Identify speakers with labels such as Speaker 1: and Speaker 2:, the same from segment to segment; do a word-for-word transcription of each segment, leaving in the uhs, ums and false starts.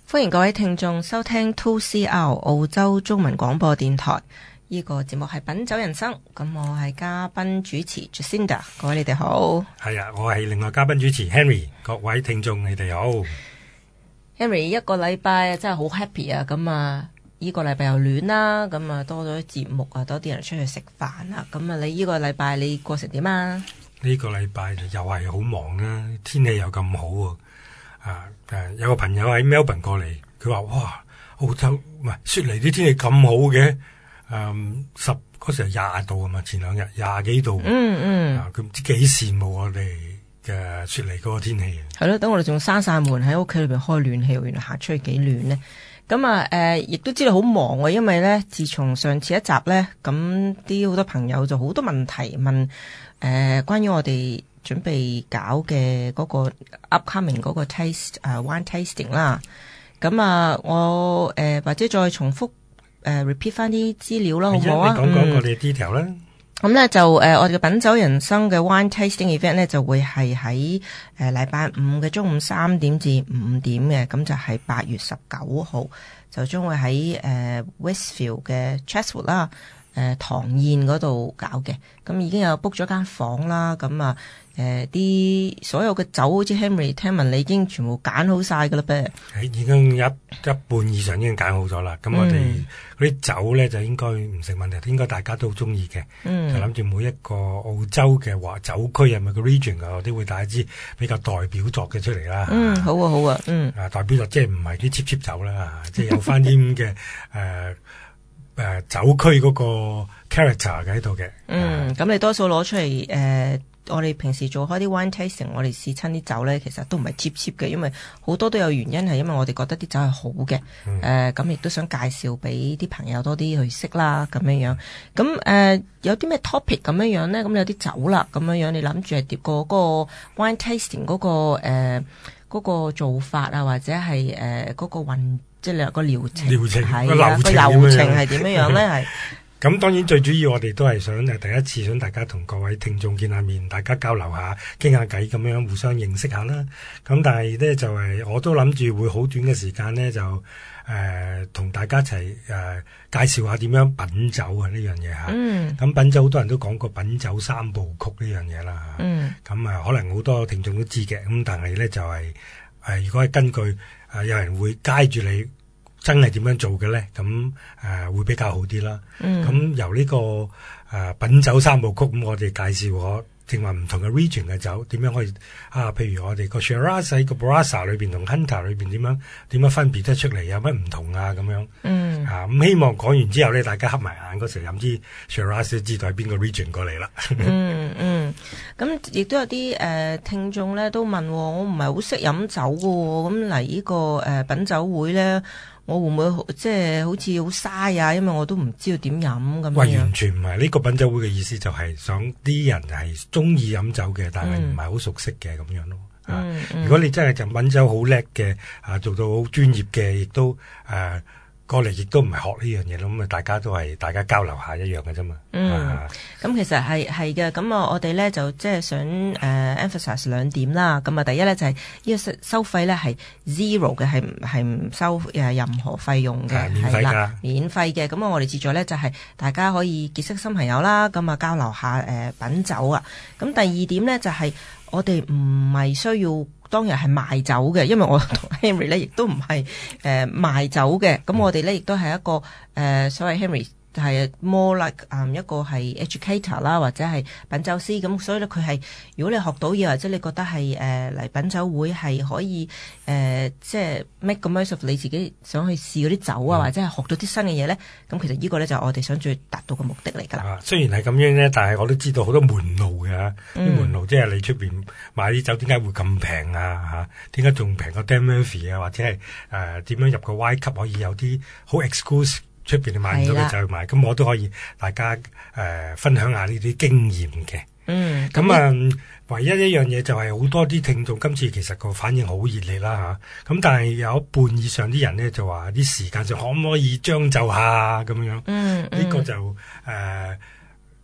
Speaker 1: 歡迎各位聽眾收聽 two C R 澳洲中文廣播電台，呢、這個節目係品酒人生，咁我係嘉賓主持 Jacinda， 各位你哋好。
Speaker 2: 係啊，我係另外嘉賓主持 Henry， 各位聽眾你哋好。
Speaker 1: Henry 一個禮拜真係好 happy 啊，咁啊呢個禮拜又暖啦，咁啊多咗節目啊，多啲人出去食飯啊，咁啊你呢個禮拜你過成點啊？
Speaker 2: 呢個禮拜又係好忙啦，天氣又咁好啊。啊誒，有個朋友喺 Melbourne 過嚟，佢話哇，澳洲唔係雪梨啲天氣咁好嘅，誒、嗯、十嗰時係廿度啊嘛，前兩日廿幾度，
Speaker 1: 嗯嗯，
Speaker 2: 佢唔知幾羨慕我哋嘅雪梨嗰個天氣。
Speaker 1: 係咯，等我哋仲閂晒門喺屋企裏邊開暖氣，原來行出去幾暖呢。咁啊誒，亦、呃、都知道好忙喎，因為咧，自從上次一集咧，咁啲好多朋友就好多問題問誒、呃，關於我哋準備搞嘅嗰個 upcoming 嗰個 taste 誒、uh, wine tasting 啦，咁啊我誒、呃、或者再重複誒、呃、repeat 翻啲資料啦，好唔好啊？
Speaker 2: 你講講我哋 detail 啦。
Speaker 1: 咁咧就誒、呃、我哋嘅品酒人生嘅 wine tasting event 咧就會係喺誒禮拜五嘅中午三點至五點嘅，咁就係八月十九號，就將會喺誒、呃、Westfield 嘅 Chatswood 啦。誒唐燕嗰度搞嘅，咁已經有 book 咗間房啦，咁啊誒啲所有嘅酒，好似 Henry 聽聞你已經全部揀好晒㗎啦噃，
Speaker 2: 係已經一一半以上已經揀好咗啦。咁我哋嗰啲酒咧就應該唔成問題，應該大家都中意嘅。嗯，就諗住每一個澳洲嘅話酒區係咪個 region 啊，我都會帶一支比較代表作嘅出嚟啦。
Speaker 1: 嗯，好啊好啊，嗯，
Speaker 2: 啊代表作即係唔係啲 cheap cheap 酒啦，即係有翻啲咁嘅誒。誒、呃、酒區嗰個 character 嘅喺度嘅，
Speaker 1: 嗯，咁、呃、你多數攞出嚟誒、呃，我哋平時做開啲 wine tasting，我哋試親啲酒咧，其實都唔係 cheap cheap 嘅，因為好多都有原因係因為我哋覺得啲酒係好嘅，誒、嗯，咁、呃、亦都想介紹俾啲朋友多啲去識啦，咁樣樣，咁誒、呃、有啲咩 topic 咁樣樣咧？咁有啲酒啦，咁樣樣，你諗住係碟個嗰個 wine tasting 嗰、那個誒嗰、呃那個做法啊，或者係誒嗰個運。即係個療程，
Speaker 2: 療程
Speaker 1: 係
Speaker 2: 個流
Speaker 1: 程係點樣樣咧？係
Speaker 2: 咁，當然最主要我哋都係想誒第一次想大家同各位聽眾見下面，大家交流下、傾下偈咁樣，互相認識下啦。咁但係咧就係、是、我都諗住會好短嘅時間咧，就誒同、呃、大家一齊誒、呃、介紹下點樣品酒啊呢樣嘢嚇。嗯。咁品酒好多人都講過品酒三部曲呢樣嘢啦。嗯。咁啊，可能好多聽眾都知嘅。咁但係咧就係、是、誒、呃，如果係根據誒、呃、有人會街住你。真係點樣做嘅咧？咁誒、呃、會比較好啲啦。咁、嗯、由呢、這個誒、呃、品酒三部曲，咁我哋介紹我正話唔同嘅 region 嘅酒點樣可以啊？譬如我哋個 Shiraz 喺個 Barossa 裏邊同 Hunter 裏邊點樣點樣分別得出嚟？有乜唔同啊？咁樣嗯啊咁希望講完之後咧，大家合埋眼嗰時飲支 Shiraz 都知道係邊個 region 過嚟啦。
Speaker 1: 嗯嗯，咁亦都有啲誒、呃、聽眾咧都問我唔係好識飲酒嘅喎，咁嚟呢個誒、呃、品酒會咧。我會唔會即係好似好嘥啊？因為我都唔知道點飲咁樣。喂，
Speaker 2: 完全唔係呢個品酒會嘅意思，就係想啲人係中意飲酒嘅，但係唔係好熟悉嘅咁樣咯。嗯、啊，嗯、如果你真係就品酒好叻嘅，啊做到好專業嘅，亦都誒。啊過嚟亦都唔係學呢樣嘢咯，咁啊大家都係大家交流下一樣嘅啫嘛。嗯，
Speaker 1: 咁、啊、其實係係嘅，咁啊我哋咧就即係想誒、呃、emphasize 兩點啦。咁啊第一咧就係、是、呢個收收費咧係 zero 嘅，係係唔收誒任何費用嘅，
Speaker 2: 免費㗎，
Speaker 1: 免費嘅。咁啊我哋志在咧就係、是、大家可以結識新朋友啦，咁啊交流下誒、呃、品酒啊。咁第二點咧就係、是、我哋唔係需要。當日係賣酒嘅，因為我同 Henry 咧亦都唔係誒賣酒嘅，咁我哋咧亦都係一個誒、呃、所謂 Henry 係 more like 誒、um, 一個係 educator 啦，或者係品酒師，咁所以咧佢係如果你學到嘢，或者你覺得係誒嚟品酒會係可以誒、呃、即係 make 個 most of 你自己想去試嗰啲酒啊，嗯、或者係學到啲新嘅嘢咧，咁其實呢個咧就係我哋想最達到嘅目的嚟㗎啦。
Speaker 2: 啊，雖然係咁樣咧，但係我都知道好多門路嘅，啲、嗯、門路即係你出邊買啲酒點解會咁平啊？嚇，點解仲平過 Dan Murphy 啊？或者係誒點樣入個 Y 級可以有啲好 exclusive？出邊你買唔到嘅就去買，咁我都可以大家誒、呃、分享下呢啲經驗嘅。嗯，咁啊、嗯，唯一一樣嘢就係好多啲聽眾今次其實個反應好熱烈啦嚇，咁、啊、但係有一半以上啲人咧就話啲時間上可唔可以將就下咁樣？嗯，呢、嗯、個就誒。呃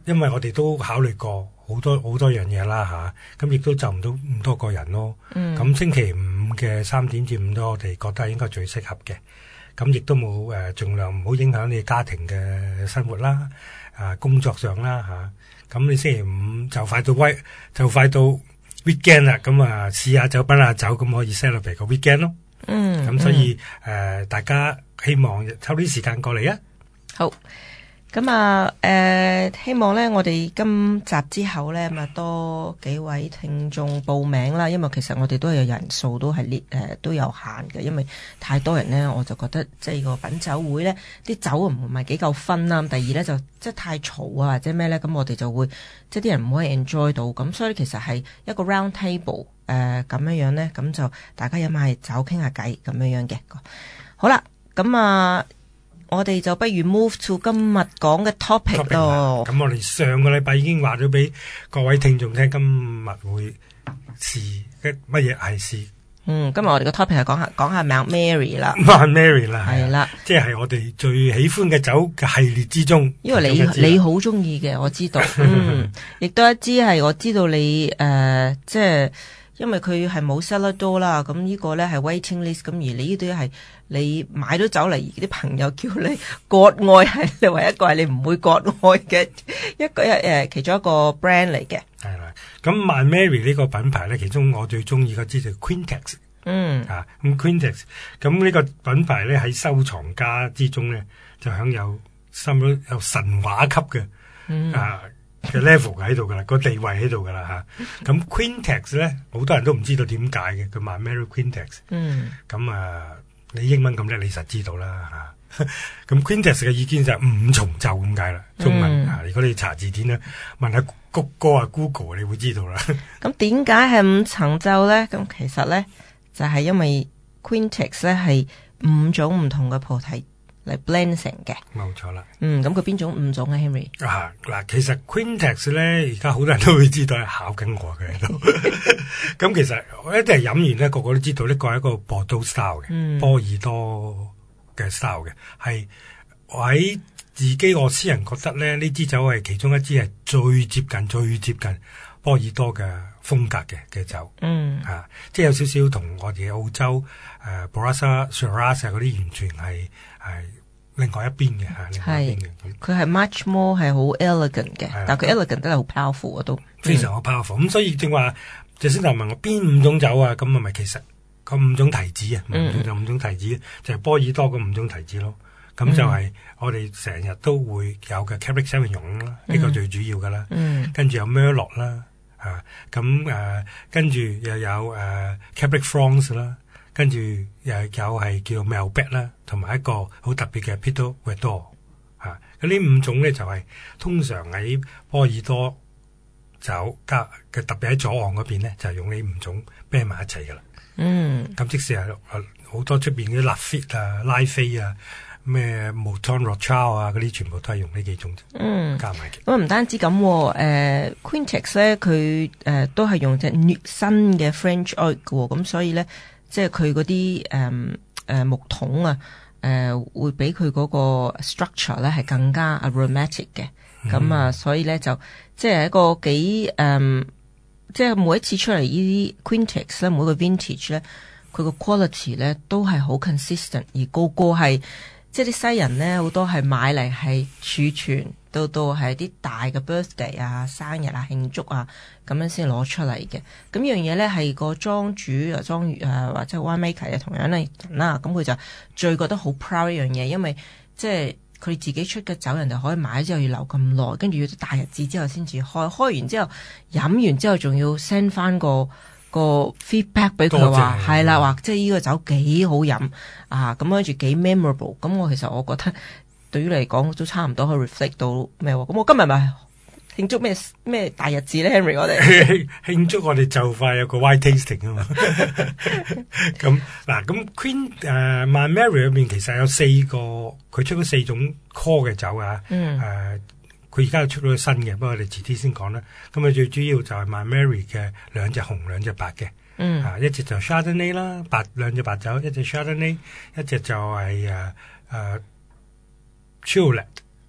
Speaker 2: 因為我哋都考慮過好多好多樣嘢啦吓，咁、啊、亦都就唔到咁多個人咯。咁、嗯、星期五嘅三點至五都我哋覺得應該最適合嘅。咁亦都冇誒，盡量唔好影響你家庭嘅生活啦，啊工作上啦吓。咁、啊、你星期五就快到威，就快到 weekend 啦。咁啊試下酒品下酒，咁可以 celebrate 個 weekend 咯。嗯。咁所以誒、嗯呃，大家希望抽啲時間過嚟啊。
Speaker 1: 好。咁啊，誒、呃，希望咧，我哋今集之後咧，咪多幾位聽眾報名啦。因為其實我哋都有人數都係呢，誒，都有限嘅。因為太多人咧，我就覺得即係個品酒會咧，啲酒唔係幾夠分啦。第二咧就即係太嘈啊，或者咩咧，咁我哋就會即係啲人唔可以 enjoy 到。咁所以其實係一個 round table，誒、呃，咁樣樣咧，咁就大家飲下酒，傾下偈咁樣樣嘅。好啦，咁啊。我哋就不如 move to 今日講嘅 topic 咯。
Speaker 2: 咁我哋上個禮拜已經話咗俾各位聽眾聽，今日會試乜嘢係試。嗯，
Speaker 1: 今日我哋個 topic 係講下講下 Mount Mary 啦。
Speaker 2: Mount Mary 啦，
Speaker 1: 係啦，
Speaker 2: 即係我哋最喜歡嘅酒嘅系列之中。
Speaker 1: 因為你你好中意嘅，我知道。嗯，亦都一支係我知道你誒、呃，即係。因為佢係冇 cellar door 啦，咁呢個咧係 waiting list，咁而你呢啲係你買咗酒嚟，啲朋友叫你割愛，係你唯一一個係你唔會割愛嘅一個誒其中一個 brand 嚟嘅。
Speaker 2: 係啦，咁 Mount Mary 呢個品牌咧，其中我最中意嗰支就 Quintex。嗯，啊咁 Quintex，咁呢個品牌咧喺收藏家之中咧就享有差唔多有神話級嘅、嗯、啊。嘅 level 喺度噶啦，個地位喺度噶啦吓。咁 Quintex 咧，好多人都唔知道點解嘅，佢賣 Mary Quintex。嗯。咁啊，你英文咁叻，你實知道啦吓。咁 Quintex 嘅意見就係五重奏咁解啦，中文啊。如果你查字典咧，問下谷歌啊 Google， 你會知道啦。
Speaker 1: 咁點解係五重奏咧？咁其實咧就係、是、因為 Quintex 咧係五種唔同嘅葡萄嚟 blend 成嘅，
Speaker 2: 冇錯啦。
Speaker 1: 嗯，咁佢邊種五種啊 ，Henry？
Speaker 2: 啊，嗱，其實 Quintex 咧，而家好多人都會知道係考緊我嘅喺度。咁其實我一定係飲完咧，個個都知道呢個係一個 Bordeaux style 嘅，嗯、波爾多嘅 style 嘅，係我喺自己我私人覺得咧，呢支酒係其中一支係最接近、最接近波爾多嘅風格嘅嘅酒。嗯，啊，即係有少少同我哋澳洲誒 Barossa Shiraz 嗰啲完全係係。另外一邊嘅吓，另外一邊嘅，
Speaker 1: 佢係 much more 係好 elegant 嘅，但係佢 elegant 都係好 powerful 啊，都
Speaker 2: 非常好 powerful。咁、嗯、所以正話，就先頭問我邊五種酒啊，咁係咪其實個五種提子啊，五種就五種提子，就係、是、波爾多嘅五種提子咯。咁就係我哋成日都會有嘅 Cabernet Sauvignon 啦，呢個最主要噶啦。嗯，跟住有 Merlot 啦，啊，咁誒，跟住又有誒、uh, Cabernet France 啦。跟住又有係叫 Malbec 啦，同埋一個好特別嘅 Pinot Verdot 嚇。咁呢五種咧就係、是、通常喺波爾多酒加嘅，特別喺左岸嗰邊咧就係、是、用呢五種啤埋一齊噶啦。嗯，咁即使係好多出邊啲 Lafite 啊、拉菲啊、咩 Mouton Rothschild 啊嗰啲，全部都係用呢幾種嗯加埋嘅。
Speaker 1: 咁唔單止咁，誒、呃、Quintex 咧佢誒都係用隻新嘅 French oak 嘅喎，咁所以咧。即係佢嗰啲誒誒木桶啊，誒、呃、會比佢嗰個 structure 咧係更加 aromatic 嘅，咁、嗯、啊，所以咧就即係一個幾誒、呃，即係每一次出嚟呢啲 Quintex 咧，每個 vintage 咧，佢個 quality 咧都係好 consistent，而個個係即係啲西人咧好多係買嚟係儲存，到到係啲大嘅 birthday 啊、生日啊、慶祝啊咁樣先攞出嚟嘅。咁樣嘢咧係個莊主啊、莊園啊或者 winemaker 啊同樣嘅人啦。咁佢就最覺得好 proud 一樣嘢，因為即係佢自己出嘅酒，人哋可以買咗之後要留咁耐，跟住要大日子之後先至開，開完之後飲完之後仲要 send 翻個個 feedback 俾佢話係啦，話即係呢個酒幾好飲啊，咁跟住幾 memorable。咁我其實我覺得對於你嚟講都差唔多可以 reflect 到咩喎。咁我今日咪慶祝咩咩大日子咧 ，Henry 我哋
Speaker 2: 慶祝我哋就快有個 wine tasting 啊嘛。咁嗱，咁 Queen 誒、uh, Mount Mary 入面其實有四個，佢出咗四種 core 嘅酒啊。嗯。誒、uh,。佢而家又出咗新嘅，不過我哋遲啲先講啦。咁啊，最主要就係 Mount Mary 嘅兩隻紅兩隻白嘅，嗯，啊一隻就 Chardonnay 啦，白兩隻白酒，一隻 Chardonnay，一隻就係誒誒 Chillet，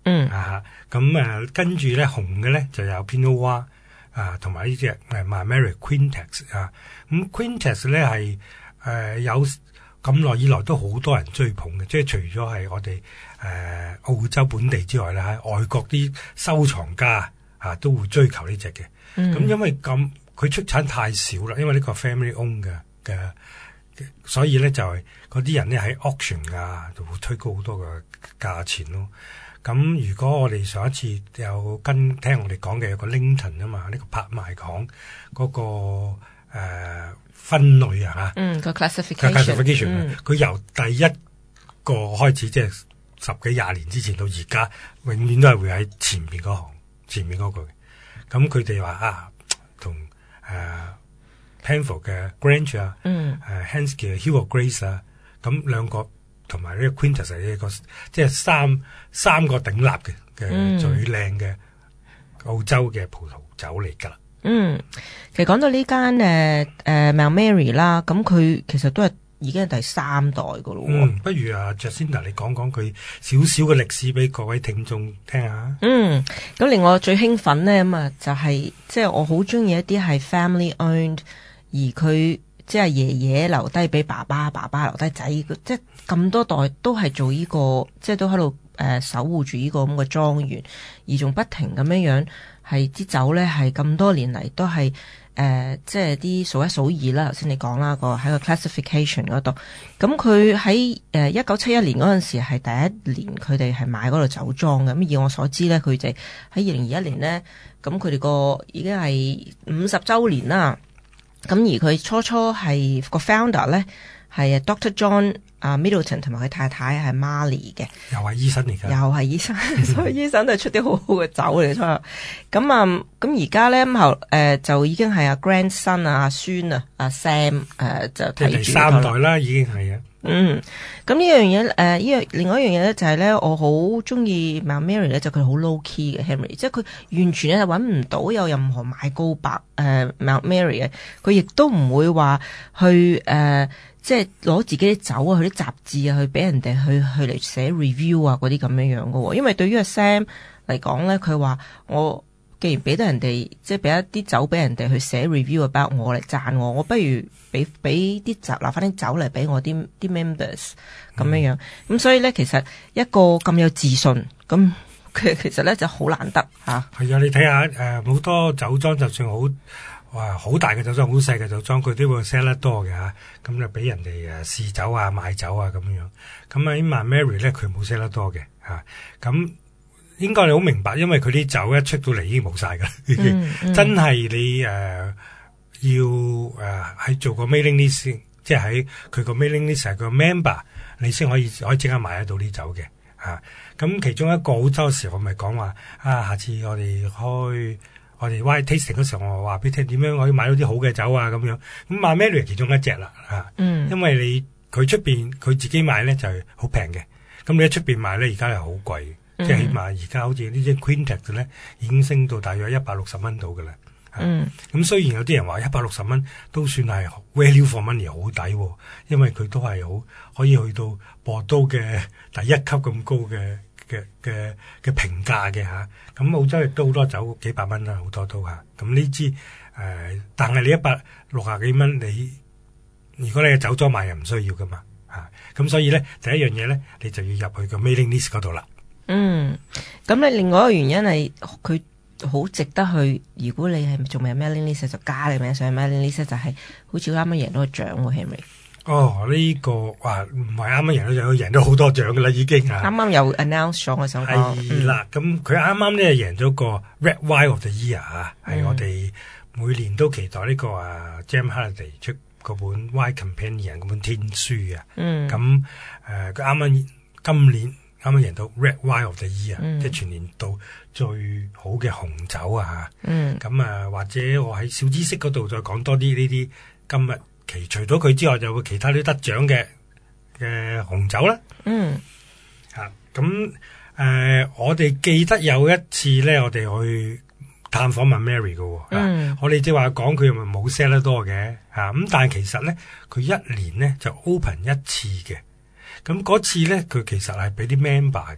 Speaker 1: 嗯
Speaker 2: 啊，咁誒跟住咧紅嘅咧就有 Pinot Noir 啊，同埋呢隻誒 Mary Quintex 啊，咁 Quintex 咧係誒有咁耐以來都好多人追捧嘅，即係除咗係我哋誒、呃、澳洲本地之外咧，喺外國啲收藏家啊都會追求呢隻嘅。咁、嗯、因為咁佢出產太少啦，因為呢個 family own 嘅嘅，所以咧就係嗰啲人咧喺 auction 啊就會推高好多嘅價錢咯。咁如果我哋上一次有跟聽我哋講嘅有個 Langton 啊嘛，呢、呢個拍賣行嗰、嗰個、呃、分類啊嚇，
Speaker 1: 嗯個 classification，
Speaker 2: 佢由第一個開始，即係十幾廿年之前到而家，永遠都係會喺前面嗰行，前面嗰個嘅。咁佢哋話啊，同誒 Penfolds 嘅 Grange 啊，
Speaker 1: 嗯
Speaker 2: 誒 Henschke 嘅 Hill of Grace 啊，咁兩個。同埋呢個 Quintex 係一個即係三三個鼎立嘅嘅、嗯、最靚嘅澳洲嘅葡萄酒嚟㗎啦。
Speaker 1: 嗯，其實講到呢間誒誒 Mount Mary 啦，咁佢其實都係已經係第三代㗎咯。
Speaker 2: 嗯，不如啊 Jacinda 你講講佢少少嘅歷史俾各位聽眾聽下。
Speaker 1: 嗯，咁令我最興奮咧咁啊，就係即係我好中意一啲係 family owned， 而佢。即係爺爺留低俾爸爸，爸爸留低仔，即係咁多代都係做呢、這個，即係都喺度誒守護住呢個咁嘅莊園，而仲不停咁樣樣係啲酒咧，係咁多年嚟都係誒、呃，即係啲數一數二啦。頭先你講啦，個喺個 classification 嗰度，咁佢喺誒一九七一年嗰陣時係第一年，佢哋係買嗰度酒莊嘅。咁以我所知咧，佢哋喺二零二一年咧，咁佢哋個已經係五十週年啦。咁而佢初初係個 founder 咧係 Doctor John 啊 Middleton 同埋佢太太係 Marley 嘅，
Speaker 2: 又係醫生嚟㗎，
Speaker 1: 又係醫生，所以醫生都係出啲好好嘅酒嚟出。咁啊，咁而家咧咁後誒就已經係阿 grandson 啊阿孫啊阿 Sam 誒、呃、就睇住
Speaker 2: 第三代啦，已經係啊。
Speaker 1: 嗯，咁呢樣嘢誒，呢、呃、樣另外一樣嘢咧就係咧，我好中意 Mount Mary 咧，就佢好 low key 嘅 Henry， 即係佢完全咧係揾唔到有任何買高白誒、呃、Mount Mary 嘅，佢亦都唔會話去誒、呃，即係攞自己啲酒啊，佢啲雜誌啊，去俾人哋去去嚟寫 review 啊嗰啲咁樣樣嘅，因為對於阿 Sam 嚟講咧，佢話我。既然俾得人哋，即係俾一啲酒俾人哋去寫 review about 我嚟讚我，我不如俾俾啲酒留翻啲酒嚟俾我啲啲 members 咁樣樣。咁、嗯、所以咧，其實一個咁有自信，咁佢其實咧就好難得嚇。
Speaker 2: 係啊，你睇下誒，好、呃、多酒莊就算好哇好大嘅酒莊，好細嘅酒莊，佢都會 sell 得多嘅嚇。咁就俾人哋誒試酒啊、買酒啊咁樣。咁喺 Mount Mary 咧，佢冇 sell 得多嘅嚇。咁、啊應該你好明白，因為佢啲酒一出到嚟已經冇晒噶啦，嗯嗯、真係你誒、呃、要誒喺、呃、做個 mailing list， 即係喺佢個 mailing list 係個 member， 你先可以可以即刻買得到啲酒嘅嚇。咁、啊、其中一個澳洲時，我咪講話啊，下次我哋開我哋 wine tasting 嗰時候，我話俾你聽點樣可以買到啲好嘅酒啊咁樣。咁 Mount Mary 係其中一隻啦嚇，嗯、因為你佢出邊佢自己買咧就係好平嘅，咁你喺出邊買咧而家係好貴嘅。即係起碼而家好似呢隻 Quintex 咧，已經升到大約一百六十蚊到㗎啦。嗯，咁、啊、雖然有啲人話一百六十蚊都算係 value for money 好抵、哦，因為佢都係好可以去到波多嘅第一級咁高嘅嘅嘅嘅評價嘅嚇。咁、啊、澳洲亦都好多酒幾百蚊啦，好多都嚇。咁呢支誒，但係你一百六十幾蚊，你如果你嘅酒莊買又唔需要㗎嘛嚇。咁、啊、所以咧第一樣嘢咧，你就要入去個 mailing list 嗰度啦。
Speaker 1: 嗯，咁你另外一個原因係佢好值得去。如果你係仲未有 mailing list 就加你名上 mailing list 就係、是、好似啱啱贏到個獎喎 Henry。
Speaker 2: 哦，呢、這個哇唔係啱啱贏到獎，贏咗好多獎噶啦已經啊。啱
Speaker 1: 啱有 announce 咗我想講。
Speaker 2: 係啦，咁佢啱啱咧贏咗個 Red Wine of the Year 啊，係、嗯、我哋每年都期待呢、這個啊 James Halliday 出嗰本 Wine Companion 嗰本天書啊。嗯。咁誒，佢啱啱今年。啱啱贏到 Red Wine of the Year，嗯、即係全年度最好嘅紅酒啊！嗯，咁啊，或者我喺小知識嗰度再講多啲呢啲今日其除咗佢之外，就會其他啲得獎嘅嘅紅酒啦。嗯，啊，咁誒、呃，我哋記得有一次咧，我哋去探訪 Mount Mary 嘅、哦，嗯，啊、我哋即係話講佢又咪冇 sell 得多嘅，嚇、啊、咁，但係其實咧，佢一年咧就 open 一次嘅。咁嗰次咧，佢其實係俾啲 member 嘅，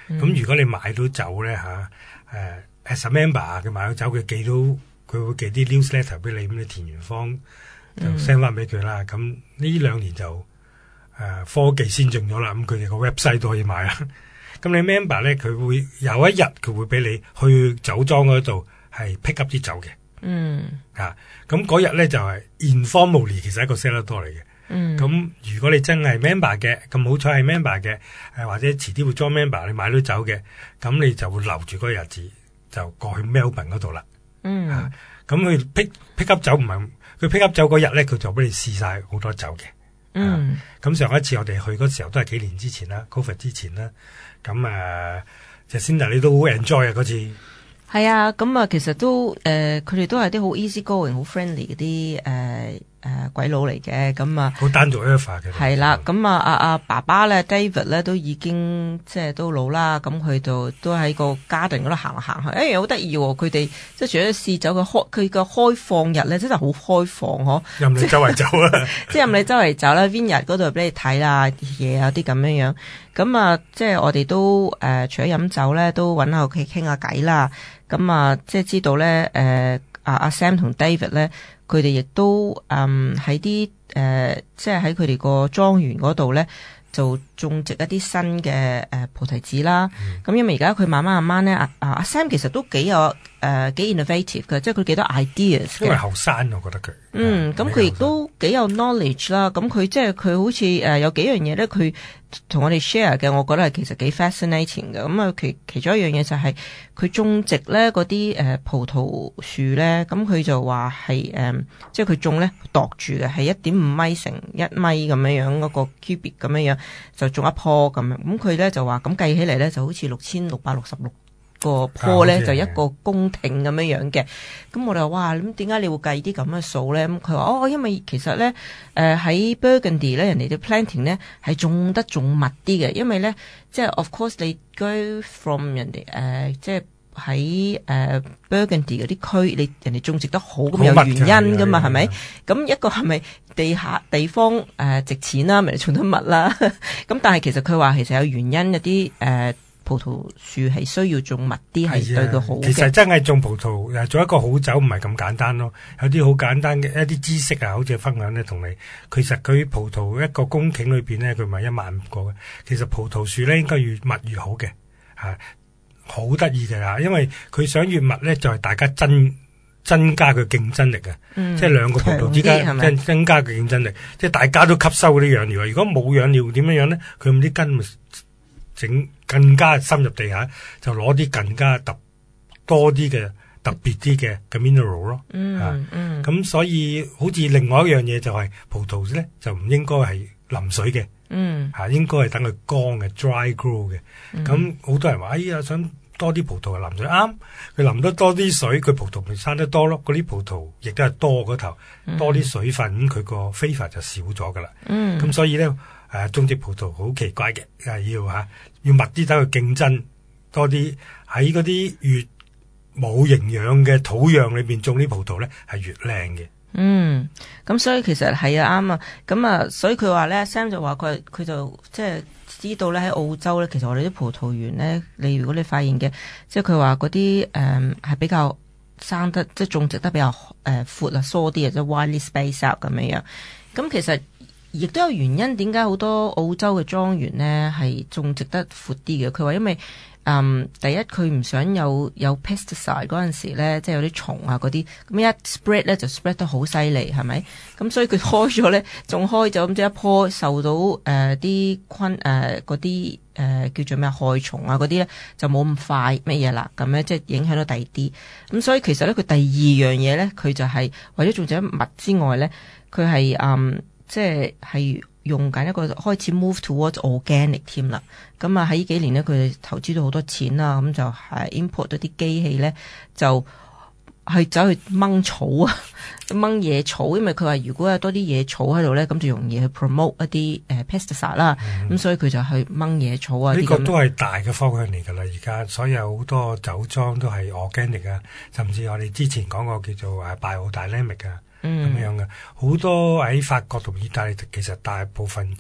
Speaker 2: 咁、嗯、如果你買到酒咧嚇，誒 as a member 佢買到酒，佢寄到佢會寄啲 newsletter 俾你，咁你填完方就 send 翻俾佢啦。咁呢兩年就誒、呃、科技先進咗啦，咁佢哋個 website 都可以買啦。咁你 member 咧，佢會有一日佢會俾你去酒莊嗰度係 pick up 啲酒嘅。嗯，啊，咁嗰日咧就係、是、informally 其實係一個 cellar door 嚟嘅。嗯，咁如果你真係 member 嘅，咁好彩係 member 嘅，誒、呃、或者遲啲會 join member，你買到酒嘅，咁你就會留住嗰個日子，就過去 Melbourne 嗰度啦。嗯，啊，咁佢 pick pick up 酒唔係，佢 pick up 酒嗰日咧，佢就俾你試晒好多酒嘅。嗯，咁、啊、上一次我哋去嗰時候都係幾年之前啦 ，Covid 之前啦，咁誒，就先嗱你都好 enjoy 啊嗰次。
Speaker 1: 係啊，咁啊，其實都誒，佢、呃、哋都係啲好 easy going、好 friendly 嗰啲誒。呃誒、呃，鬼佬嚟嘅，咁啊，
Speaker 2: 好單獨 alpha 嘅，
Speaker 1: 係啦，咁啊，阿、啊、阿爸爸咧 ，David 咧都已經即係都老啦，咁佢就都喺個家庭嗰度行嚟行去，誒，好得意喎，佢哋即係除咗試酒嘅開，佢個開放日咧真係好開放嗬，
Speaker 2: 任你周圍走啊，
Speaker 1: 即係任你周圍走啦 Vineyard 嗰度俾你睇啦，嘢啊啲咁樣樣，咁啊，即係我哋都誒、呃，除咗飲酒咧，都搵下屋企傾下偈啦，咁啊，即係知道咧，誒、呃，阿、啊、阿 Sam 同 David 咧。佢哋亦都嗯喺啲誒，即係喺佢哋個莊園嗰度咧，就種植一啲新嘅誒、呃、菩提子啦。咁、嗯、因為而家佢慢慢慢慢咧，阿阿 Sam 其實都幾有誒、呃、幾 innovative 嘅，即係佢幾多 ideas 嘅。
Speaker 2: 因為後生，我覺得佢。
Speaker 1: 嗯，咁佢亦都幾有 knowledge 啦。咁佢即係佢好似誒、呃、有幾樣嘢咧，佢同我哋 share 嘅，我覺得係其實幾 fascinating 嘅。咁啊，其其中一樣嘢就係佢種植咧嗰啲誒葡萄樹咧，咁佢就話係誒，即係佢種咧度住嘅係一點五米乘一米咁樣樣嗰個 cubic 咁樣樣，就種一棵咁樣。咁佢咧就話咁計起嚟咧就好似六千六百六十六。個坡咧就一個公頃咁樣樣嘅，咁我哋話哇，咁點解你會計啲咁嘅數咧？咁佢話哦，因為其實咧，誒、呃、喺 Burgundy 咧，人哋啲 planting 咧係種得仲密啲嘅，因為咧即係 of course 你 go from 人哋誒、呃、即係喺誒 Burgundy 嗰啲區，你人哋種植得好咁有原因噶嘛，係咪？咁一個係咪地下地方誒、呃、值錢啦，咪你種得密啦？咁但係其實佢話其實有原因，有啲誒。呃葡萄樹係需要種密啲，係對佢好嘅。
Speaker 2: 其實真係種葡萄誒，做一個好酒唔係咁簡單咯。有啲好簡單嘅一啲知識啊，好似分享咧同你。其實佢葡萄一個公頃裏邊咧，佢唔係一萬個嘅。其實葡萄樹咧應該越密越好嘅，吓好得意嘅吓，因為佢想越密咧，就係、是、大家增增加佢競爭力嘅、嗯，即係兩個葡萄之間增增加佢競爭力，即係大家都吸收嗰啲養料。如果冇養料點樣樣咧，佢咁啲根咪整更加深入地下，就攞啲更加特多啲嘅特別啲嘅嘅 mineral 咯。嗯嗯。咁、啊、所以好似另外一樣嘢就係、是、葡萄咧，就唔應該係淋水嘅。嗯。嚇、啊，應該係等佢乾嘅 dry grow 嘅。咁、嗯、好多人話：哎呀，想多啲葡萄淋水，啱。佢淋得多啲水，佢葡萄咪生得多咯。嗰啲葡萄亦都係多嗰頭，多啲水分，咁佢個 flavour就少咗噶啦。嗯。咁所以咧。誒、啊，種植葡萄好奇怪嘅，係要吓、啊，要密啲等佢競爭多啲，喺嗰啲越冇營養嘅土壤裏邊種啲葡萄咧，係越靚嘅。嗯，咁所以其實係啊，啱啊，咁啊，所以佢話咧 ，Sam 就話佢佢就即係知道咧喺澳洲咧，其實我哋啲葡萄園咧，你如果你發現嘅，即係佢話嗰啲誒係比較生得即係種植得比較誒闊啊疏啲啊，即係 widely spaced out 咁樣樣，咁其實。亦都有原因，點解好多澳洲嘅莊園呢係種植得闊啲嘅？佢話因為，嗯，第一佢唔想有有 pesticide 嗰陣時咧，即係有啲蟲啊嗰啲，咁一 spread 咧就 spread 得好犀利，係咪？咁所以佢開咗咧，種開咗咁即係一棵受到誒啲、呃、昆誒嗰啲誒叫做咩害蟲啊嗰啲咧，就冇咁快乜嘢啦，咁咧即係影響到第二啲。咁所以其實咧，佢第二樣嘢咧，佢就係為咗種植物之外咧，佢係嗯。即係係用緊一個開始 move towards organic 添啦，咁啊喺呢幾年咧，佢哋投資到好多錢啦，咁就係 import 咗啲機器咧，就去走去掹草啊，掹野草，因為佢話如果有多啲野草喺度咧，咁就容易去 promote 一啲誒、呃、pesticide 啦，咁、嗯、所以佢就去掹野草啊。呢、這個都係大嘅方向嚟㗎啦，而家所有好多酒莊都係 organic 啊，甚至我哋之前講過叫做誒 biodynamic 啊。咁、嗯、樣嘅好多喺法國同意大利，其實大部分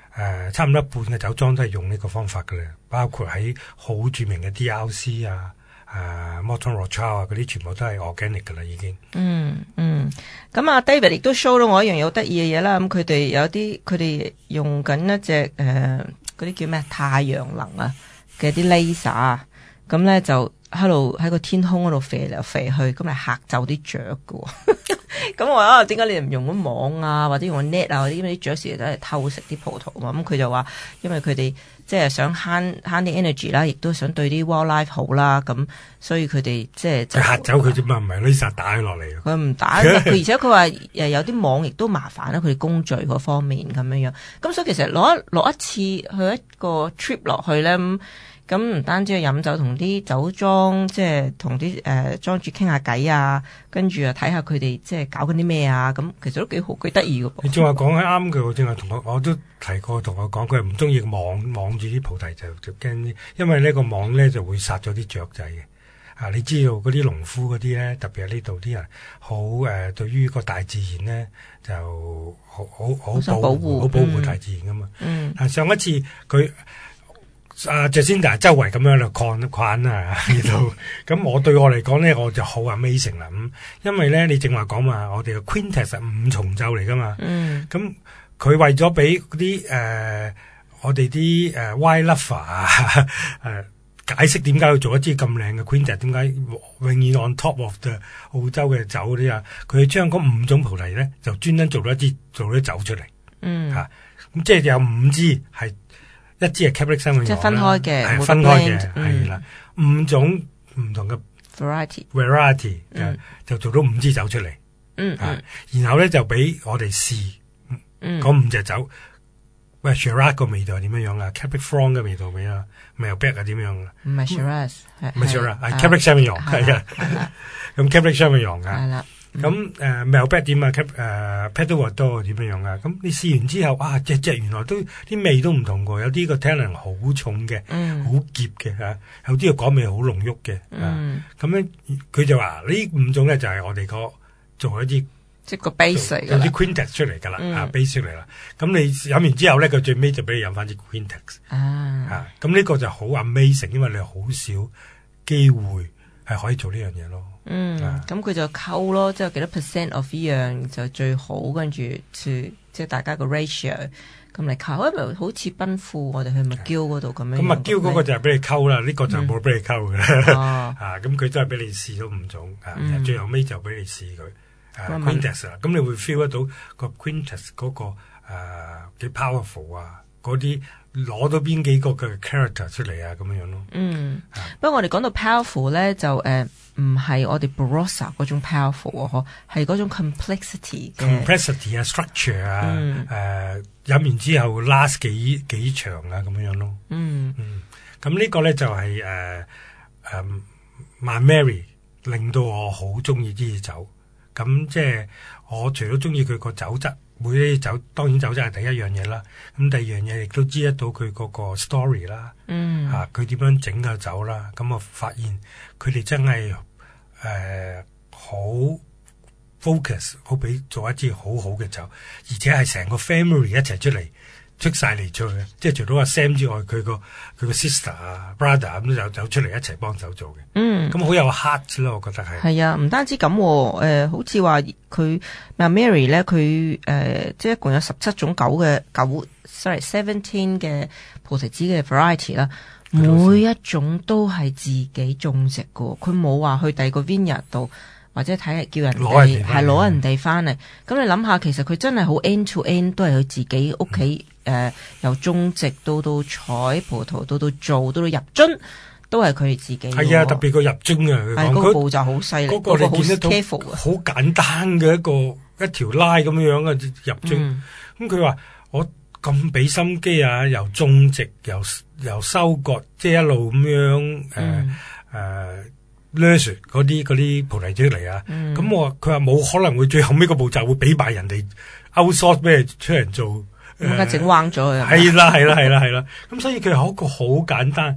Speaker 2: 誒差唔多一半嘅酒莊都係用呢個方法嘅咧，包括喺好著名嘅 D R C 啊、誒 Mouton Rothschild 啊嗰啲，全部都係 organic 嘅啦，已經。
Speaker 1: 嗯嗯，咁啊 David 亦都 show 到我一樣有得意嘅嘢啦。咁佢哋有啲佢哋用緊一隻誒嗰啲叫咩太陽能啊嘅啲 laser 啊，咁咧就喺度喺個天空嗰度飛嚟飛去，咁嚟嚇走啲雀嘅。咁我話點解你哋唔用咗網啊，或者用個 net 啊？因為啲雀時都係偷食啲葡萄嘛。咁佢就話，因為佢哋即係想慳慳啲 energy 啦，亦都想對啲 wildlife 好啦。咁所以佢哋即係就
Speaker 2: 嚇走佢啫嘛，唔係 laser 打落嚟。
Speaker 1: 佢唔打佢，而且佢話誒有啲網亦都麻煩啦，佢哋工序嗰方面咁樣樣。咁所以其實攞一攞一次去一個 trip 落去咧咁。咁唔單止去飲酒，同啲酒莊即係同啲誒莊主傾下偈啊，跟住啊睇下佢哋即係搞緊啲咩啊，咁其實都幾好，幾得意㗎噃。
Speaker 2: 你正話講係啱嘅，我正話同我我都提過，同我講佢係唔中意網網住啲菩提就就驚，因為呢個網咧就會殺咗啲雀仔嘅。啊，你知道嗰啲農夫嗰啲咧，特別係呢度啲人好誒、呃，對於個大自然咧就好好好保護，好保護大自然噶嘛。嗯。啊，上一次佢。啊 Jacinda 周圍咁樣嚟擴擴啊呢度，咁我對我嚟講咧，我就好 amazing 啦。咁因為咧，你正話講嘛，我哋嘅 Quintet 係五重奏嚟噶嘛。嗯。咁佢為咗俾嗰啲誒我哋啲誒 wine lover 啊誒解釋點解要做一支咁靚嘅 Quintet， 點解永遠 on top of the 澳洲嘅酒嗰啲啊？佢將嗰五種葡萄咧，就專登做咗一支做咗酒出嚟。嗯。嚇、啊，咁即係有五支係。一支係 Cabernet Sauvignon
Speaker 1: 即係分開嘅，
Speaker 2: 係分開嘅，係啦、嗯，五種唔同嘅 variety variety 就、嗯、就做到五支酒出嚟，嗯，啊、嗯，然後咧就俾我哋試，嗯，嗰五隻酒，喂 Shiraz 個味道係點樣樣啊 Cabernet Franc 嘅味道點啊 Malbec 係點樣啊？唔係
Speaker 1: Shiraz，
Speaker 2: 唔係 Shiraz，係 Cabernet Sauvignon 係啊，咁 Cabernet Sauvignon 㗎，係啦。咁誒 Malbec 點啊？誒 Petit Verdot 點樣樣啊？咁你試完之後，啊隻隻原來都啲味都唔同喎，有啲個 tannin 好重嘅，好澀嘅嚇，有啲個果味好濃郁嘅，嗯，咁咧佢就話呢五種咧就係我哋個做一啲
Speaker 1: 即係個 base
Speaker 2: 有啲 Quintet 出嚟㗎啦，啊 base 出嚟啦。咁你飲完之後咧，佢最尾就俾你飲翻啲 Quintet 啊，咁呢個就好 amazing，因為你好少機會係可以做呢樣嘢咯。
Speaker 1: 嗯，咁佢就溝咯，即係幾多 percent of 呢樣就最好，跟住即係大家個 ratio 咁嚟溝，因為好似奔富我哋去麥嬌嗰度咁樣。咁麥嬌嗰個就係俾你溝啦，呢、呢個就冇俾你溝嘅啦。啊，咁佢都係俾你試咗五種，啊、嗯，最後尾就俾你試佢。誒 Quintet 啦，咁你會 feel 得到個 Quintet 嗰個誒幾 powerful 啊，嗰啲。攞到邊幾個嘅 character 出嚟啊，咁樣樣咯。嗯， 不過我哋講到 powerful 咧，就誒唔係我哋 Barossa 嗰種 powerful 啊，係嗰種 complexity 嘅
Speaker 2: complexity 啊 structure 啊，誒、嗯呃、飲完之後 last 幾幾長啊，咁樣樣咯。嗯嗯，咁呢個咧就係誒誒 My Mary 令到我好中意呢支酒。咁即係我除咗中意佢個酒質。每啲酒當然酒質係第一樣嘢啦，咁第二樣嘢亦都知得到佢嗰個 story 啦，嗯，啊佢點樣整嘅酒啦，咁我發現佢哋真係誒好 focus， 好俾做一支好好嘅酒，而且係成個 family 一齊出嚟出晒嚟做嘅，即係除咗阿 Sam 之外，佢個佢個 sister 啊 brother 咁就走出嚟一齊幫手做嘅，嗯，咁好有 heart 咯，我覺得係。係
Speaker 1: 啊，唔單止咁，誒、呃，好似話佢 Mary 咧，佢誒、呃、即係一共有十七種九嘅九 ，sorry seventeen 嘅菩提子嘅 variety 啦，每一種都係自己種植嘅，佢冇話去第二個 vineyard 度。或者睇叫人哋係攞人哋翻嚟，咁你諗下，其實佢真係好 end to end 都係佢自己屋企誒，由種植到到採葡萄，到到做，到到入樽，都係佢哋自己。
Speaker 2: 係啊，特別個入樽啊，
Speaker 1: 係嗰個步驟好犀利，
Speaker 2: 嗰、嗰個你見得到好簡單嘅一個一條拉咁樣樣嘅入樽。咁佢話我咁俾心機啊，由種植，由由收割，即係一路咁樣誒誒。嗯呃嗰啲嗰啲葡提子嚟啊，咁、嗯、我佢話冇可能會最後尾個步驟會俾埋人哋 outsource 俾人出嚟做，
Speaker 1: 咁而家整彎咗佢。
Speaker 2: 係啦係啦係啦係啦，咁所以佢係一個好簡單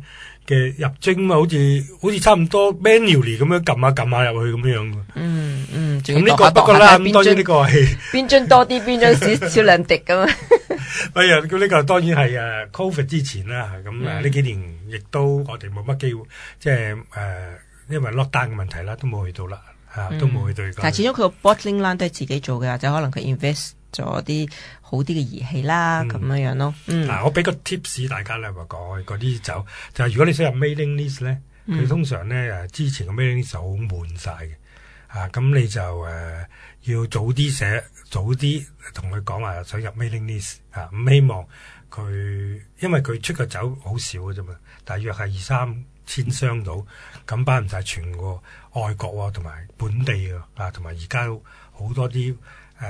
Speaker 2: 嘅入蒸啊，好似好似差唔多 manually 咁樣撳下撳下入去咁樣。
Speaker 1: 嗯嗯，
Speaker 2: 咁呢個不過啦，咁當然呢個係
Speaker 1: 邊樽多啲，邊樽少少兩滴咁啊。
Speaker 2: 哎呀，咁呢個當然係誒 Covid 之前啦，咁誒呢幾年亦都我哋冇乜機會，即係誒因為 lockdown 嘅問題啦，都冇去到啦，嚇都冇去到。
Speaker 1: 但係始終佢個 bottling line 都係自己做嘅，或者可能佢 invest 咗啲好啲嘅儀器啦，咁樣樣咯。
Speaker 2: 嗱，我俾個 tips 大家咧，話講嗰啲酒就係如果你想入 mailing list 咧，佢通常咧誒之前個 mailing list 好滿晒嘅，啊咁你就誒要早啲寫，早啲同佢講話想入 mailing list 啊，唔希望佢因為佢出嘅酒好少嘅啫嘛，大約係二三千箱到，咁包唔晒全個外國同埋本地啊，同埋而家好多啲誒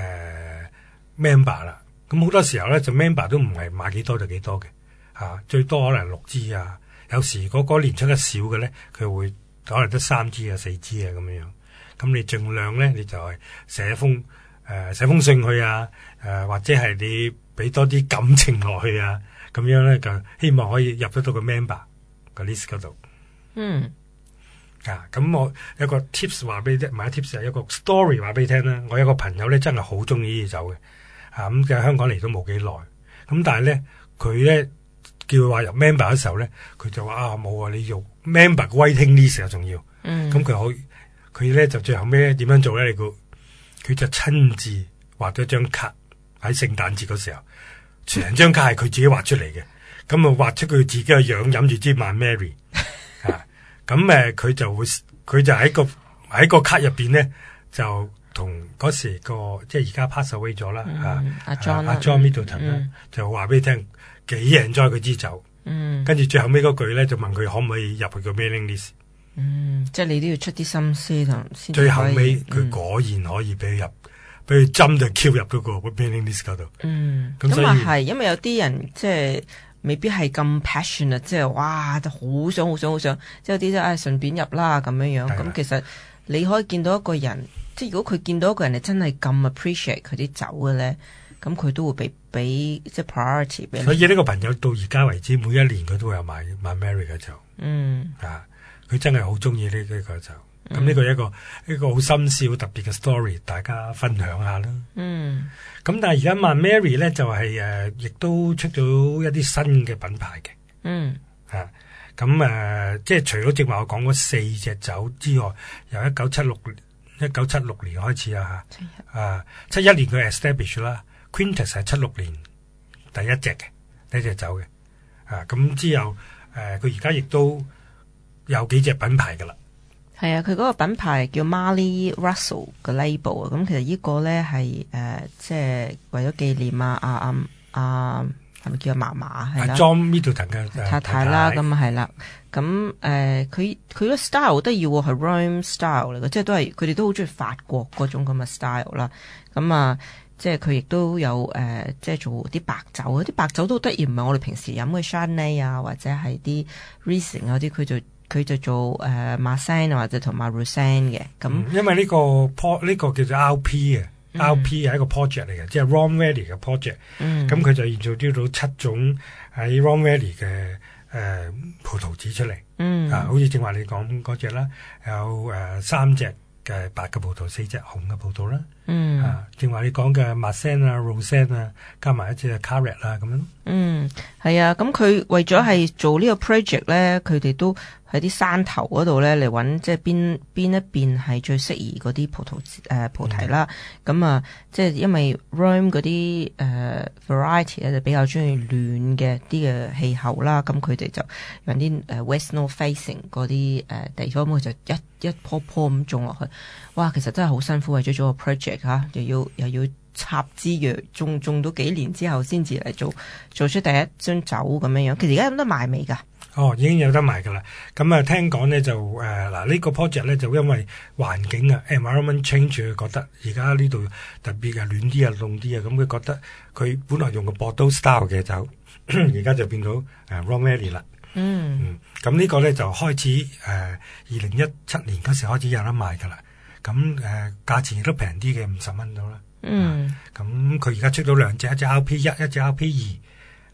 Speaker 2: member 啦。咁好多時候咧，就 member 都唔係買幾多就幾多嘅，啊，最多可能六支啊，有時嗰嗰年出得少嘅咧，佢會可能得三支啊、四支啊咁樣樣。咁你盡量咧，你就係寫封誒、呃、寫封信去啊，誒、呃、或者係你俾多啲感情落去啊，咁樣咧就希望可以入得到個 member 個 list 嗰度。
Speaker 1: 嗯。
Speaker 2: 啊，咁我有個 tips 話俾你聽，唔係 tips 係一個 story 話俾你聽啦。我有個朋友咧，真係好中意呢啲酒嘅。啊咁嘅香港嚟都冇幾耐，咁但係咧佢咧叫佢話入 member 嘅時候咧，佢就話啊冇啊，你用 member 嘅 waiting list 啊仲要，
Speaker 1: 嗯，
Speaker 2: 咁佢好佢咧就最後尾點樣做咧？你估佢就親自畫咗張卡喺聖誕節嗰時候，成張卡係佢自己畫出嚟嘅，咁啊畫出佢自己嘅樣，飲住支 Mary 啊，咁誒佢就會佢就喺個喺個卡入邊咧就。同嗰時個即係而家 pass away 咗啦，啊
Speaker 1: 阿 John
Speaker 2: 阿 John Middleton 啦，就話俾你聽幾 enjoy 佢支酒，跟住最後尾嗰句咧就問佢可唔可以入去個 mailing list，
Speaker 1: 嗯，即係你都要出啲心思同先。
Speaker 2: 最後尾佢果然可以俾佢入，俾佢針就 Q 入到個 mailing list 嗰度。
Speaker 1: 嗯，咁啊係，因為有啲人即係未必係咁 passionate，即係哇，就好想好想好想，即係有啲即係唉順便入啦咁樣樣。咁其實你可以見到一個人。即係如果佢見到一個人係真係咁 appreciate 佢啲酒嘅咧，咁佢都會俾俾即係 priority 俾你。
Speaker 2: 所以呢個朋友到而家為止，每一年佢都會有買買 Mary 嘅酒。
Speaker 1: 嗯，
Speaker 2: 啊，佢真係好中意呢呢個酒。咁呢個一個一個好深笑、好特別嘅 story，大家分享下啦。
Speaker 1: 嗯。
Speaker 2: 咁但係而家買 Mary 咧就係、是、誒，亦、呃、都出咗一啲新嘅品牌嘅。
Speaker 1: 嗯。
Speaker 2: 啊，咁誒、呃，即係除咗正話我講嗰四隻酒之外，由一九七六年。一九七六年開始啊吓，啊七一年佢 establish 啦 ，Quintus 係七六年第一隻嘅第一隻酒嘅，啊咁之後誒佢而家亦都有幾隻品牌噶啦。
Speaker 1: 係啊，佢嗰個品牌叫 Marley Russell 嘅 label 啊，咁其實呢個咧係誒即係為咗紀念啊啊啊啊係咪叫阿嫲嫲係啦
Speaker 2: John Middleton 嘅
Speaker 1: 太太啦，咁係啦。咁誒，佢佢個 style 得意喎，係 Rome style 嚟嘅，即係都係佢哋都好中意法國嗰種咁嘅 style 啦。咁啊，即係佢亦都有誒、呃，即係做啲白酒，啲白酒都得意，唔係我哋平時飲嘅 Chardonnay 啊，或者係啲 Riesling 嗰啲，佢就佢就做誒 Marsanne 或者同埋 Roussanne 嘅。咁、嗯、
Speaker 2: 因為呢、這個 pro 呢個叫做 R P 嘅、嗯、R P 係一個 project 嚟嘅，即係 Rhone Valley 嘅 project。嗯，咁佢就現做啲到七種喺 Rhone Valley 嘅。誒、呃、葡萄指出嚟，嗯啊，好似正話你講嗰隻啦，有誒、呃、三隻嘅白嘅葡萄，四隻紅嘅葡萄啦，嗯啊，正話你講嘅 Marsanne 啊、Roussanne 啊，加埋一隻 Claret 啦咁樣。嗯，係啊，咁佢為咗係做呢個 project 咧，佢哋都喺啲山頭嗰度咧嚟揾，即係邊邊一邊係最適宜嗰啲葡萄誒、呃、葡提啦。咁、嗯、啊，即係因為 Rhone 嗰啲誒 variety 咧就比較中意暖嘅啲嘅氣候啦。咁佢哋就用啲誒 West North Facing 嗰啲誒地方，咁佢就一一棵棵咁種落去。哇，其實真係好辛苦，為咗做個 project 嚇，又要又要插支藥，種種到幾年之後先至嚟做做出第一樽酒咁樣樣。其實而家有得賣未㗎？哦，已經有得賣㗎啦。咁啊，聽講咧就誒嗱呢個 project 咧就因為環境啊 environment change，佢覺得而家呢度特別係暖啲啊、凍啲啊，咁佢覺得佢本來用個 Bordeaux style 嘅酒，而家就變到誒 Rhone Valley 啦。嗯嗯，咁呢個咧就開始誒二零一七年嗰時開始有得賣㗎啦。咁誒、呃、價錢亦都平啲嘅，五十蚊到啦。嗯，咁佢而家出到兩隻，一隻 R P 一，一隻 R P 二。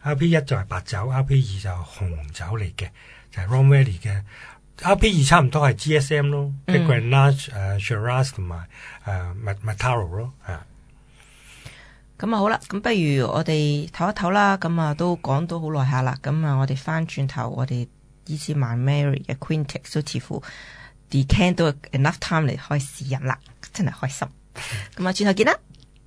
Speaker 2: R P 一就係白酒 ，R P 二就係紅酒嚟嘅，就係、是、Rhone Valley 嘅。R P 二差唔多係 G S M 咯，即係 Grenache 誒 Shiraz 同埋誒 Mataro 咯，係啊。
Speaker 1: 咁啊好啦，咁不如我哋唞一唞啦，咁啊都講到好耐下啦，咁啊我哋翻轉頭，我哋 Easy My Mary 嘅 Quintex 都似乎 decant 到 enough time 嚟開試飲啦，真係開心。咁啊轉頭見啦。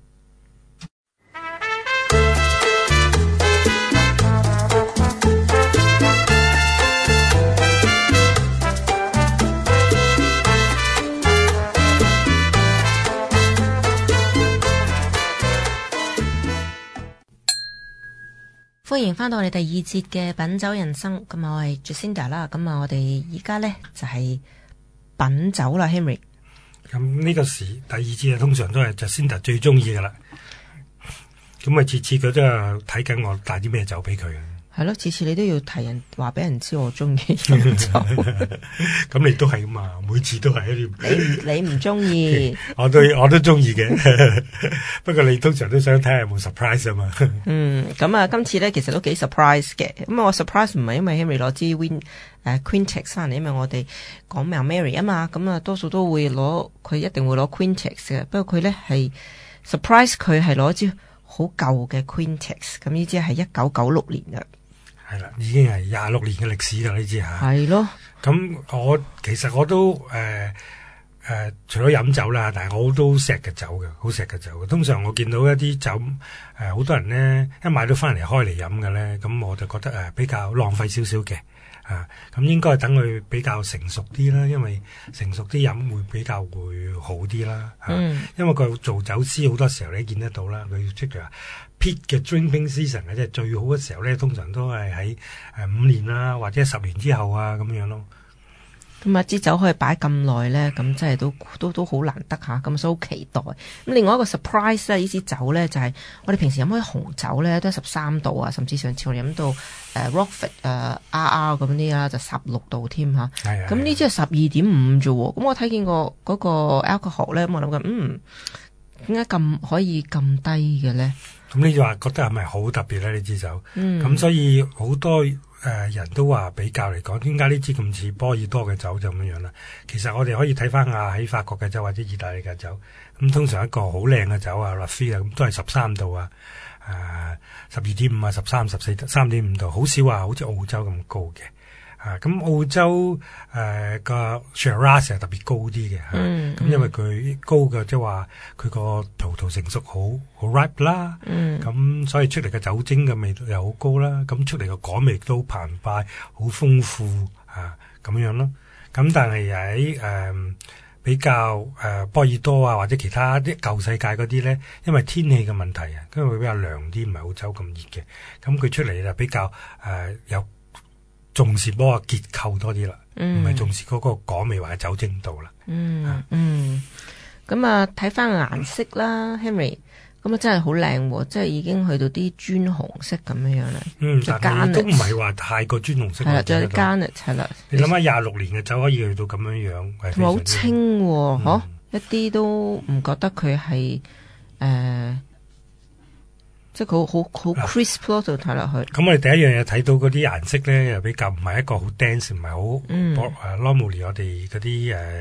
Speaker 1: 歡迎翻到我哋第二節嘅品酒人生，咁啊我係 Jacinda 啦，咁啊我哋依家咧就係品酒啦 ，Henry。
Speaker 2: 咁呢個時第二節啊，通常都係 Jacinda 最中意噶啦，咁啊次次佢都係睇緊我帶啲咩酒俾佢。
Speaker 1: 係咯，次次你都要提人話俾人知我中意飲酒。
Speaker 2: 咁你都係噶嘛，每次都係一啲。
Speaker 1: 你唔你唔中意，
Speaker 2: 我都我都中意嘅。不過你通常都想睇下有冇 surprise 啊嘛。
Speaker 1: 嗯，咁啊，今次咧其實都幾 surprise 嘅。咁我 surprise 唔係因為 Henry 攞支 Win 誒 Quintex 翻嚟，因為我哋講名 Mary 啊嘛。咁啊，多數都會攞佢一定會攞 Quintex 嘅。不過佢咧係 surprise 佢係攞支好舊嘅 Quintex。咁呢支係一九九六年嘅。
Speaker 2: 係啦，已經係廿六年嘅歷史啦，呢支吓。係
Speaker 1: 咯。
Speaker 2: 咁我其實我都誒誒、呃呃，除咗飲酒啦，但係我都錫嘅酒嘅，好錫嘅酒嘅。通常我見到一啲酒誒，好、呃、多人咧一買到翻嚟開嚟飲嘅咧，咁我就覺得誒、呃、比較浪費少少嘅。啊，咁應該等佢比較成熟啲啦，因為成熟啲飲會比較會好啲啦。啊、嗯，因為佢做酒師好多時候你見得到啦，佢出嚟話 peak 嘅 drinking season 即係最好嘅時候咧，通常都係喺誒五年啦，或者十年之後啊咁樣咯。
Speaker 1: 咁啊支酒可以擺咁耐咧，咁真係都都都好難得吓，咁所以好期待。咁另外一個 surprise 咧，呢支酒咧就係、是、我哋平時飲開紅酒咧都係十三度啊，甚至上次我哋飲到誒、呃、Rockford 誒、呃、R R 咁啲啦，就十六度添吓。係咁呢支係十二點五啫喎。咁我睇見過嗰個 alcohol 咧，咁我諗緊，嗯，點解咁可以咁低嘅咧？
Speaker 2: 咁你就話覺得係咪好特別咧？呢支酒，嗯，咁所以好多。誒、呃、人都話比較嚟講，點解呢支咁似波爾多嘅酒就咁樣啦？其實我哋可以睇翻下喺法國嘅酒或者意大利嘅酒，咁、嗯、通常一個好靚嘅酒啊 Raffia 咁都係十三度啊，誒十二點五啊，十三、十四、三點五度，好少話好似澳洲咁高嘅。啊，咁澳洲誒個 Shiraz 係特別高啲嘅，咁、嗯嗯、因為佢高嘅即係話佢個葡萄成熟好好 ripe 啦，咁、嗯、所以出嚟嘅酒精嘅味道又好高啦，咁出嚟嘅果味都澎湃，好豐富啊咁樣咯。咁但係喺誒比較誒、呃、波爾多啊或者其他啲舊世界嗰啲咧，因為天氣嘅問題啊，因為佢比較涼啲，唔係澳洲咁熱嘅，咁佢出嚟就比較誒、呃、有。重視嗰個結構多啲啦，唔、嗯、係重視嗰個果味或者酒精度啦。
Speaker 1: 嗯、啊、嗯，咁啊睇翻個顏色啦 ，Henry，咁啊真係好靚喎，即係已經去到啲磚紅色咁樣樣啦。嗯，但係
Speaker 2: 都唔係話太過磚紅色。係啦，
Speaker 1: 仲有啲 garnet 係啦。
Speaker 2: 你諗下廿六年嘅酒可以去到咁樣樣，
Speaker 1: 同埋好清喎、哦，嗬、嗯，一啲都唔覺得佢係誒。呃即係佢好好 crisp 咯，就睇落去。咁
Speaker 2: 我哋第一樣嘢睇到嗰啲顏色咧，又比較唔係一個好 dense，唔係好誒 normally 我哋嗰啲誒誒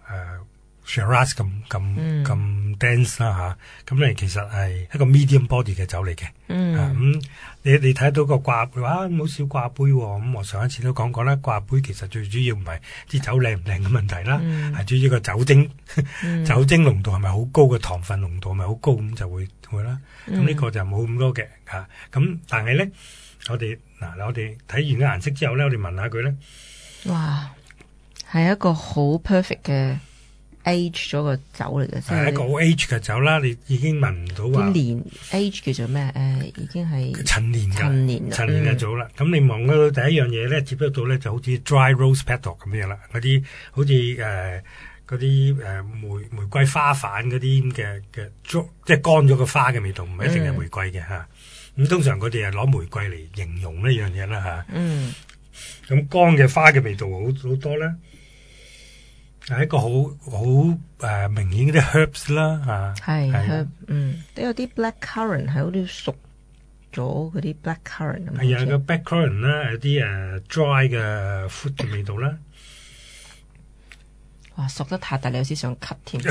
Speaker 2: Shiraz 咁咁咁 dense 啦嚇。咁你其實係一個 medium body 嘅酒嚟嘅。嗯。咁、嗯、你你睇到個掛杯，哇，好少掛杯喎。咁我上一次都講過啦，掛杯其實最主要唔係啲酒靚唔靚嘅問題啦，係、嗯、主要個酒精、嗯、酒精濃度係咪好高，嘅糖分濃度係咪好高，咁就會會啦。咁、嗯、呢個就冇咁多嘅嚇。咁、啊、但係咧，我哋嗱，我哋睇完啲顏色之後咧，我哋聞下佢咧。
Speaker 1: 哇，係一個好 perfect 嘅 age 咗個酒嚟嘅，
Speaker 2: 係一個好 age 嘅酒啦。你已經聞唔到話
Speaker 1: 年 age 叫做咩？誒、呃，已經係
Speaker 2: 陳年嘅
Speaker 1: 陳年
Speaker 2: 陳年嘅酒啦。咁、嗯、你望到第一樣嘢咧，接觸到咧就好似 dry rose petal 咁樣啦。嗰啲好似誒嗰啲誒玫玫瑰花瓣嗰啲嘅嘅，即係乾咗個花嘅味道，唔係一定係玫瑰嘅嚇。咁、嗯啊、通常佢哋係攞玫瑰嚟形容呢樣嘢啦嚇。嗯。咁乾嘅花嘅味道好好多咧。係一個好好誒明顯嗰啲 herbs 啦嚇，係 herb，
Speaker 1: 嗯，都有啲 black currant 係好啲熟咗嗰啲 black currant 咁。
Speaker 2: 係啊，個 black currant 啦，有啲誒 dry 嘅 fruit 嘅味道啦。
Speaker 1: 哇，索得太大，你有啲想咳添。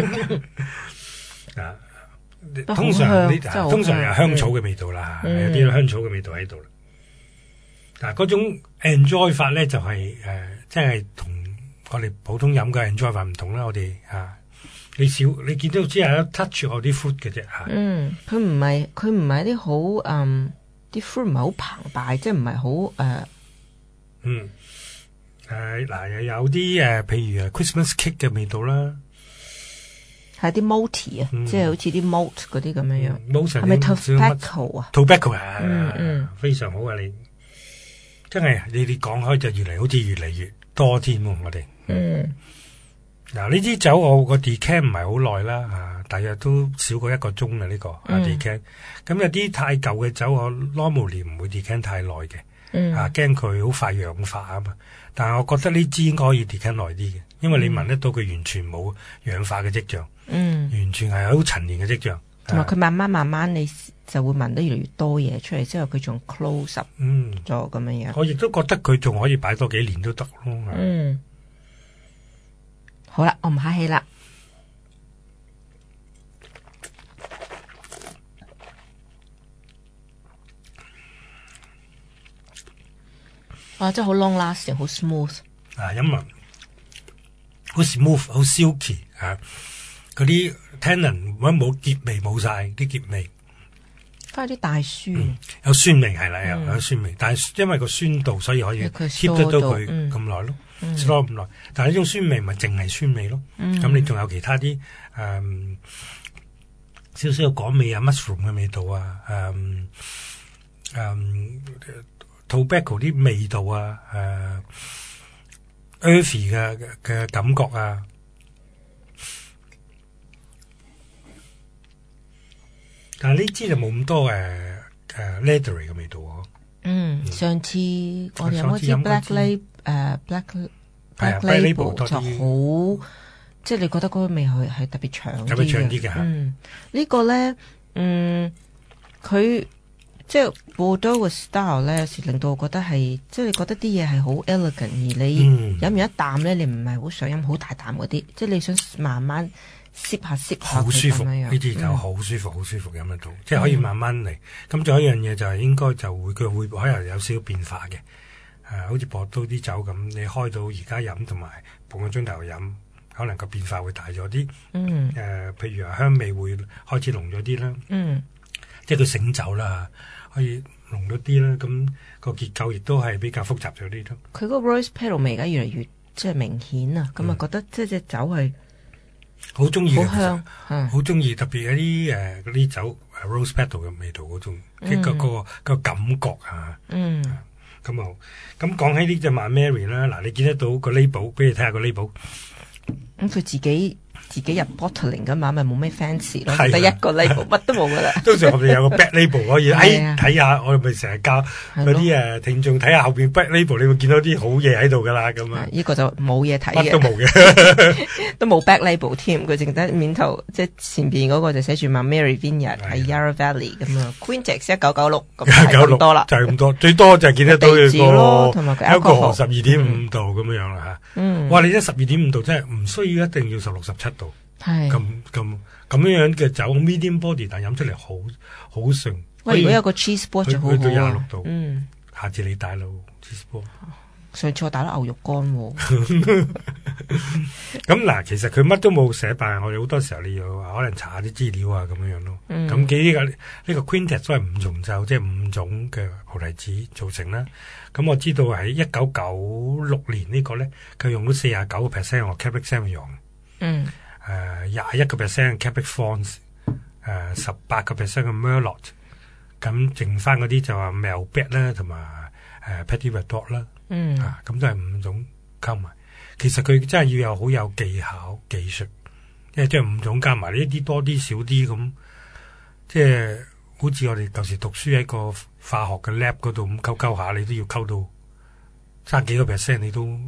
Speaker 2: 啊，通常呢通常有香草嘅味道啦，
Speaker 1: 嗯、
Speaker 2: 有啲香草嘅味道喺度啦。嗱，嗰種 enjoy 法咧就係、是、誒，即係同我哋普通飲嘅 enjoy 法唔同啦。我哋啊，你少你見到只係一 touch 我啲 fruit 嘅啫嚇。
Speaker 1: 嗯，佢唔係佢唔係啲好嗯啲 fruit 唔係好澎湃，即係唔係好誒。
Speaker 2: 嗯。誒嗱、呃，又有啲誒、呃，譬如 Christmas cake 嘅味道啦，
Speaker 1: 係啲 malty 啊，嗯、即係好似啲 malt 嗰啲咁樣樣。
Speaker 2: malt 係
Speaker 1: 咪 tobacco 啊
Speaker 2: ？tobacco 啊，
Speaker 1: 嗯嗯，
Speaker 2: 非常好啊！你真係你哋講開就越嚟好似越嚟越多添喎，我哋。
Speaker 1: 嗯。
Speaker 2: 嗱呢支酒我個 decant 唔係好耐啦，啊，大約都少過一個鐘啦呢個啊 decant。咁有啲太舊嘅酒我 normally 唔會 decant 太耐嘅。
Speaker 1: 嗯、
Speaker 2: 啊，驚佢好快氧化啊嘛，但係我覺得呢支應該可以 decant 耐啲嘅，因為你聞得到佢完全冇氧化嘅跡象，嗯，完全係好陳年嘅跡象，
Speaker 1: 同埋佢慢慢慢慢你就會聞得越嚟越多嘢出嚟，之後佢仲 close
Speaker 2: 嗯
Speaker 1: 咗咁樣樣。
Speaker 2: 我亦都覺得佢仲可以擺多幾年都得咯。
Speaker 1: 嗯，好啦，我唔客氣啦。啊，真係好 long lasting， 好 smooth。
Speaker 2: 啊，飲啊，好 smooth， 好 silky 啊，嗰啲 tannin 搵冇澀味冇晒啲澀味，
Speaker 1: 都有啲大酸、
Speaker 2: 嗯，有酸味係啦，有、嗯、有酸味，但係因為個酸度，所以可以 keep 得到佢咁耐咯 store 咁耐。但係呢種酸味咪淨係酸味咯，咁、嗯、你仲有其他啲誒少少嘅果味啊 ，mushroom 嘅味道啊，誒、嗯、誒。嗯 tobacco 啲味道啊，誒 earthy 嘅嘅感覺啊，但係呢支就冇咁多誒誒 leathery 嘅味道喎。
Speaker 1: 嗯，上次我哋飲嗰支 black label 誒 black black label 就好，即係你覺得嗰個味係係特別長啲嘅，
Speaker 2: 特別長啲嘅。
Speaker 1: 嗯，呢個咧，嗯，佢。即係 Bordeaux 嘅 style 咧，有時令到我覺得係，即係你覺得啲嘢係好 elegant，而你飲完一啖咧，你唔係好想飲好大啖嗰啲，即係你想慢慢攝下攝下
Speaker 2: 好舒服，呢啲就好舒服，好、嗯、舒服飲得到，即係可以慢慢嚟。咁仲、嗯、有一樣嘢就係應該就會佢會可能有少少變化嘅，誒、啊，好似 Bordeaux 啲酒咁，你開到而家飲同埋半個鐘頭飲，可能個變化會大咗啲。嗯。誒、呃，譬如話香味會開始濃咗啲啦。嗯。即係佢醒酒啦。可以濃咗啲啦，咁個結構亦都係比較複雜咗啲咯。
Speaker 1: 佢嗰個 rose petal 味而家越嚟越即係明顯啊！咁啊、嗯、覺得即係隻酒係
Speaker 2: 好中意，
Speaker 1: 好香，
Speaker 2: 好中意。特別有啲誒嗰啲酒 rose petal 嘅味道嗰種，即係嗰個個感覺啊。嗯，咁啊，咁講起呢隻 Mary 啦，嗱你見得到個 label， 俾你睇下個 label。
Speaker 1: 咁佢自己。自己入 bottling 噶嘛，咪冇咩 fancy 咯，得一個 label， 乜都冇噶啦。
Speaker 2: 通常我哋有個 back label 可以，哎睇下，我哋咪成日教嗰啲誒聽眾睇下後邊 back label，你會見到啲好嘢喺度噶啦，咁啊。呢個就冇嘢睇嘅，乜都冇嘅，都冇 back label 添，佢淨得面頭，即係前邊嗰個就寫住 Mary Vineyard 喺 Yarra Valley 咁啊 ，Quintex 一九九六咁係咁多啦， 就係咁多，最多就係見得到
Speaker 1: 地址咯，同埋佢 alcohol
Speaker 2: 十二點五度咁樣樣啦嚇。嗯，哇！你一十二點五度真係唔需要一定要十六十七度。係咁咁咁樣樣嘅酒 medium body， 但飲出嚟好好順。喂，
Speaker 1: 如果有個 cheese board 就好好啊。
Speaker 2: 去到廿六度，
Speaker 1: 嗯，
Speaker 2: 下次你帶咯 cheese board。
Speaker 1: 上次我帶咗牛肉乾喎。
Speaker 2: 咁嗱，其實佢乜都冇寫，但係我哋好多時候你要可能查下啲資料啊，咁樣樣咯。咁幾呢個呢個 Quintex 都係五重奏，即係五種嘅菩提子造成啦。咁我知道喺一九九六年呢個咧，佢用咗四十九個 percent 我 Cabernet Sauvignon。嗯。誒廿一個 percent Cabernet Franc， 誒十八個 percent 嘅 Merlot， 咁剩翻嗰啲就話 Malbec 啦，同埋誒 Petit Verdot 啦，嗯啊，咁都係五種加埋。其實佢真係要有好有技巧技術，即係即係五種加埋呢啲多啲少啲咁，即係好似我哋舊時讀書喺個化學嘅 lab 嗰度咁溝溝下，你都要溝到差幾個 percent，你都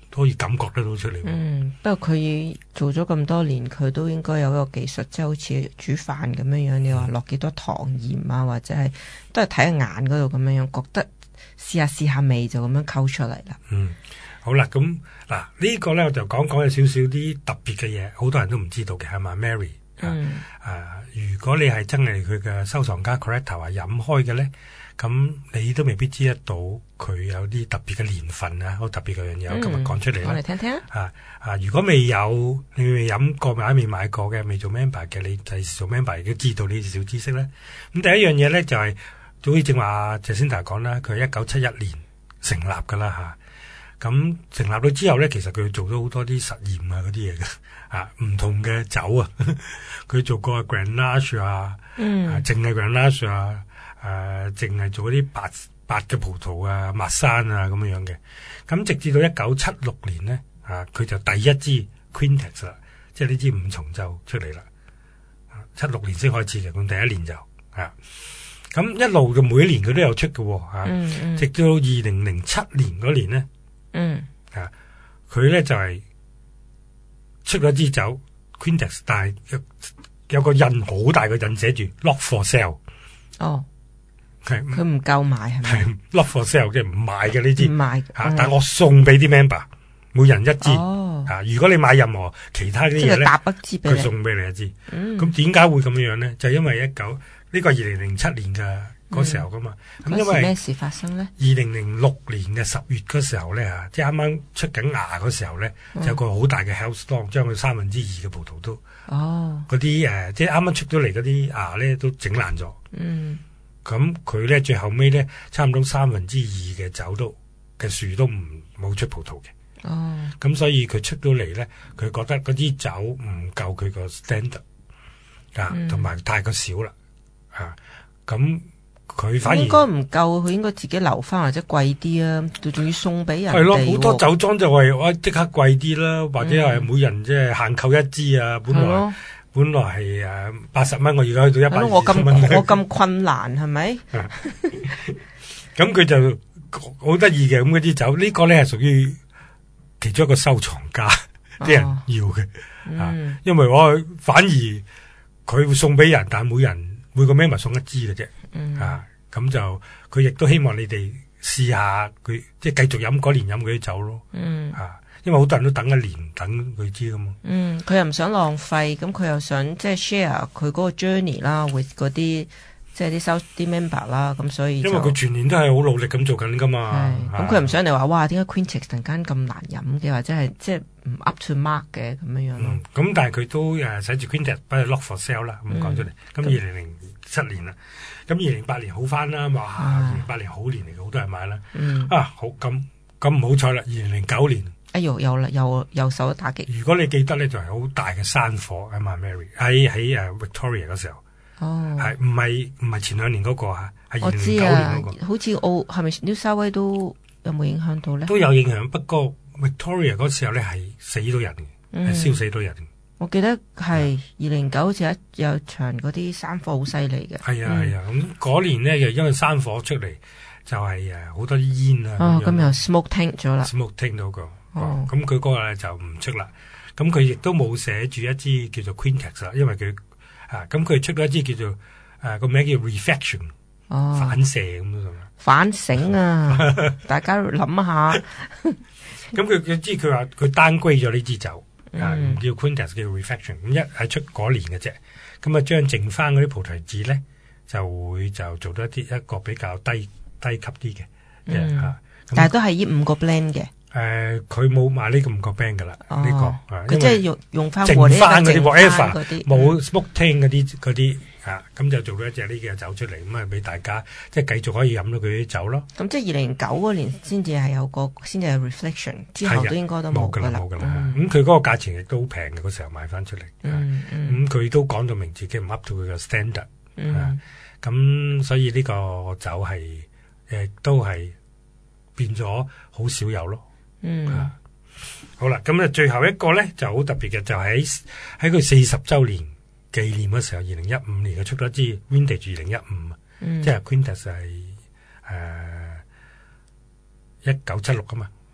Speaker 2: 都可以感覺得到出嚟。
Speaker 1: 嗯，不過佢做咗咁多年，佢都應該有一個技術，即係好似煮飯咁樣樣。你話落幾多糖鹽啊，或者係都係睇下眼嗰度咁樣樣，覺得試下試下味就咁樣溝出嚟啦。
Speaker 2: 嗯，好啦，咁嗱呢個咧我就講講有少少啲特別嘅嘢，好多人都唔知道嘅係嘛 Mary。
Speaker 1: 嗯。
Speaker 2: 啊，如果你係真係佢嘅收藏家 collector 話飲開嘅咧，咁你都未必知得到佢有啲特別嘅年份啊，好特別嘅樣嘢，我今日講出嚟啦。
Speaker 1: 我嚟聽聽
Speaker 2: 啊啊！如果未有你未飲過或者未買過嘅，未做 member 嘅，你第時做 member 亦都知道呢啲小知識咧。咁第一樣嘢咧就係、是，好似正話謝先達講啦，佢係一九七一年成立噶啦吓。咁、啊、成立咗之後咧，其實佢做咗好多啲實驗啊嗰啲嘢嘅，啊唔同嘅酒啊，佢做過 Grenache 啊，嗯，淨係 Grenache 啊。誒，淨係、呃、做啲白白嘅葡萄啊、麥山啊咁樣樣嘅，咁直至到一九七六年咧，啊，佢就第一支 Quintex 啦，即係呢支五重奏出嚟啦。七六年先開始嘅，咁第一年就啊，咁一路嘅每一年佢都有出嘅，吓、啊，嗯嗯、直到二零零七年嗰年咧，嗯，啊，佢咧就係、是、出咗支酒 Quintex， 但係有有個印好大嘅印寫住 Not for sale。
Speaker 1: 哦。
Speaker 2: 係
Speaker 1: 佢唔夠買係咪？
Speaker 2: 係 Not for sale 嘅，唔賣嘅呢支，
Speaker 1: 唔賣
Speaker 2: 吓，但我送俾啲 member， 每人一支。哦，啊，如果你買任何其他啲嘢咧，搭一支俾你，佢送俾你一支。咁點解會咁樣樣咧？就係、因為一九呢個二零零七年嘅嗰時候噶嘛。咁、嗯、因為
Speaker 1: 咩事發生咧？
Speaker 2: 二零零六年嘅十月嗰時候咧吓，即係啱啱出緊芽嗰時候咧，嗯、就有個好大嘅 hailstorm，將佢三分之二嘅葡萄都，哦，嗰啲誒，即係啱啱出咗嚟嗰啲芽咧都整爛咗。嗯。咁佢咧最後尾咧，差唔多三分之二嘅酒都嘅樹都唔冇出葡萄嘅。哦，咁所以佢出到嚟咧，佢覺得嗰啲酒唔夠佢個 standard 啊，同埋、嗯、太過少啦。啊，咁佢反而
Speaker 1: 應該唔夠，佢應該自己留翻或者貴啲啊，仲要送俾人哋。係咯，
Speaker 2: 好多酒莊就係哇即刻貴啲啦，或者係每人即係限購一支啊，本來。本來係誒八十蚊，我而家去到一百二十蚊。
Speaker 1: 我咁困難係咪？
Speaker 2: 咁佢就好得意嘅，咁嗰啲酒呢、呢個咧係屬於其中一個收藏家啲人要嘅、哦啊嗯、因為我反而佢會送俾人，但係每人每個 member 送一支嘅啫。嗯、啊，咁就佢亦都希望你哋試下佢，即係繼續飲嗰年飲嗰啲酒咯。嗯啊。因為好多人都等一年等佢知噶嘛，
Speaker 1: 嗯，佢又唔想浪費，咁佢又想即係 share 佢嗰個 journey 啦，with 嗰啲即係啲收啲 member 啦，咁所以
Speaker 2: 因為佢全年都係好努力咁做緊噶嘛，
Speaker 1: 咁佢又唔想你話哇，點解 Quintex 突然間咁難飲嘅，或者係即係唔 up to mark 嘅咁樣樣咯。
Speaker 2: 咁、嗯、但係佢都誒寫住 Quintex，不如 Not for sale 啦，咁講出嚟。咁二零零七年啦，咁二零八年好翻啦，哇！二零八年好年嚟嘅，好多人買啦。嗯、啊，好咁咁唔好彩啦，二零零九年。
Speaker 1: 哎呦，又又又受咗打擊。
Speaker 2: 如果你記得咧，就係、是、好大嘅山火啊嘛 Mary 喺喺誒 Victoria 嗰時候，哦，係唔係唔係前兩年嗰、那個啊？係二零零九年嗰、那個。
Speaker 1: 好似澳係咪 New South Wales 都有冇影響到咧？
Speaker 2: 都有影響，不過 Victoria 嗰時候咧係死到人嘅，係、嗯、燒死到人。
Speaker 1: 我記得係二零九好似一有場嗰啲山火好犀利嘅。係啊
Speaker 2: 係啊，咁嗰、嗯、年咧又因為山火出嚟，就係誒好多煙啊。
Speaker 1: 哦，咁又 smoke tank 咗啦。
Speaker 2: smoke tank 到個。哦，咁佢嗰個咧就唔出啦，咁佢亦都冇寫住一支叫做 Quintex 啦，因為佢啊，咁佢出咗一支叫做誒個、啊、名叫 Reflection，哦，反射咁樣，
Speaker 1: 反省啊，大家諗下。
Speaker 2: 咁佢佢知佢話佢單歸咗呢支酒，嗯、啊唔叫 Quintex 叫 Reflection， 咁一係出嗰年嘅啫，咁啊將剩翻嗰啲葡萄籽咧就會就做到一啲一個比較低低級啲嘅，嗯啊、
Speaker 1: 但係都係呢五個 blend 嘅。
Speaker 2: 誒，佢冇買呢個五個 band 噶啦，呢個
Speaker 1: 佢即係用用翻
Speaker 2: 剩翻嗰啲 whatever，冇 smoke tank 嗰啲嗰啲啊，咁就做咗一隻呢嘅酒出嚟，咁啊俾大家即係繼續可以飲到佢啲酒咯。
Speaker 1: 咁即係二零零九嗰年先至係有個，先至係 reflection， 之後都應該都冇噶啦。
Speaker 2: 冇噶啦，咁佢嗰個價錢亦都好平嘅，嗰時候買翻出嚟。咁佢都講到明自己唔 up to 佢嘅 standard，咁所以呢個酒係誒都係變咗好少有咯。嗯，啊、好啦，咁啊，最後一個咧就好特別嘅，就喺喺佢四十周年紀念嘅時候，二零一五年佢出咗支 Vintage 二零一五，即係 Quintex 係誒一九七六噶嘛，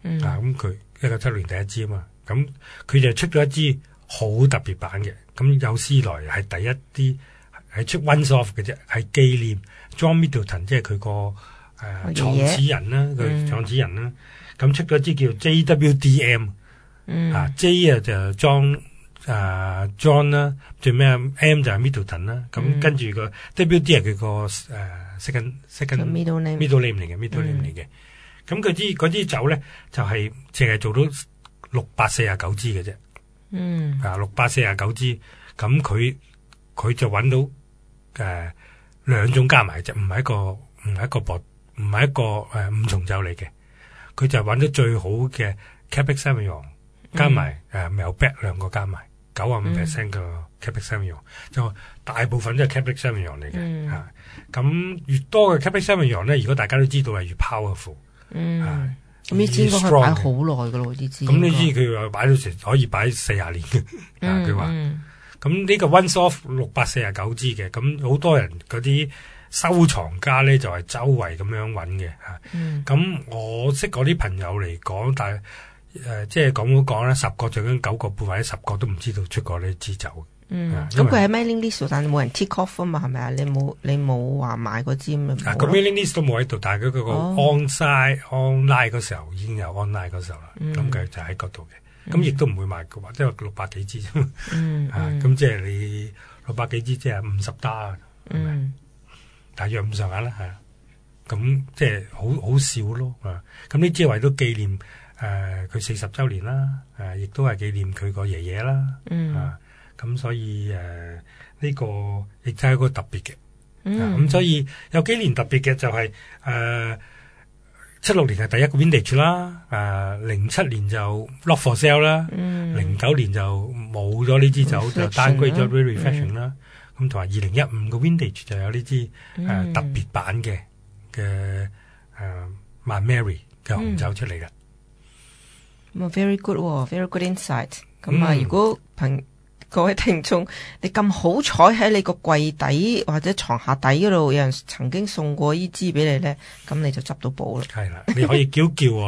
Speaker 1: 嗯、
Speaker 2: 啊咁佢一九七六年第一支啊嘛，咁佢就出咗一支好特別版嘅，咁有史以來係第一啲係出 Once Off 嘅啫，係紀念 John Middleton， 即係佢個誒創始人啦，佢、嗯、創始人啦，咁出咗支叫 J W D M，
Speaker 1: 嗯、
Speaker 2: 啊 J 啊就 John 啊 John 啦，最尾 M 就係 Middleton 啦，咁、嗯、跟住個 W D 係佢個誒 second second
Speaker 1: middle name
Speaker 2: middle name 嚟嘅 middle name 嚟嘅，咁佢支嗰支酒咧就係淨係做到六百四十九支嘅啫。
Speaker 1: 嗯，
Speaker 2: 啊，六百四十九支，咁佢佢就揾到誒兩、呃、種加埋啫，唔係一個唔係一個薄唔係一個誒、呃、五重酒嚟嘅，佢就揾到最好嘅 Cabernet Sauvignon 加埋誒 Malbec 兩個加埋九啊五 percent 嘅 Cabernet Sauvignon，就大部分都係 Cabernet Sauvignon 嚟嘅嚇。咁、啊、越多嘅 Cabernet Sauvignon 咧，如果大家都知道係越 powerful，
Speaker 1: 嗯。
Speaker 2: 啊
Speaker 1: 咁呢支應該可以擺好耐噶咯，呢支。
Speaker 2: 咁呢支佢話擺到成可以擺四十年嘅，啊佢話。咁呢個 Once Off 六百四十九支嘅，咁好多人嗰啲收藏家咧就係、是、周圍咁樣揾嘅嚇。咁、嗯、我識嗰啲朋友嚟講，但係誒即係講講講咧，十個最緊九個半或者十個都唔知道出過呢支酒。
Speaker 1: 嗯，咁佢喺 mailing list 但係冇人 tick off 啊嘛，係咪啊？你冇你冇話買嗰支咪冇咯？個 mailing
Speaker 2: list 都冇喺度，但係佢嗰個 onsite、哦、online 嗰時候已經有 online 嗰時候啦。咁、嗯、佢就喺嗰度嘅，咁亦都唔會賣嘅話，即係六百幾支啫嘛。嗯，啊，咁即係你六百幾支即係五十打，嗯，大約咁上下啦，係。咁即係好好少咯，啊！咁呢支為都紀念誒佢四十週年啦，誒亦都係紀念佢個爺爺啦，嗯啊。咁所以誒呢、呃這個亦都係一個特別嘅，咁、嗯啊、所以有幾年特別嘅就係誒七六年係第一個 vintage 啦，誒零七年就 lock for sale 啦，零九、嗯、年就冇咗呢支酒、嗯、就單歸咗 reflection 啦，咁同埋二零一五個 vintage 就有呢支誒、呃嗯、特別版嘅嘅誒 Mount Mary 嘅紅酒出嚟嘅。
Speaker 1: 咁啊 very good、哦、very good insight。咁啊，如果朋各位聽眾，你咁好彩喺你個櫃底或者床下底嗰度，有人曾經送過呢支俾你咧，咁你就執到寶啦。
Speaker 2: 係啦，你可以叫叫我，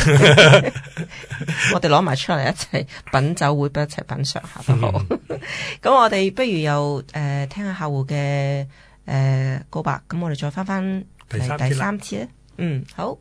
Speaker 1: 我哋攞埋出嚟一齊品酒會，不一齊品嘗下都好。咁、嗯、我哋不如又誒、呃、聽下客戶嘅誒告白，咁我哋再翻翻嚟第三次咧。嗯，好。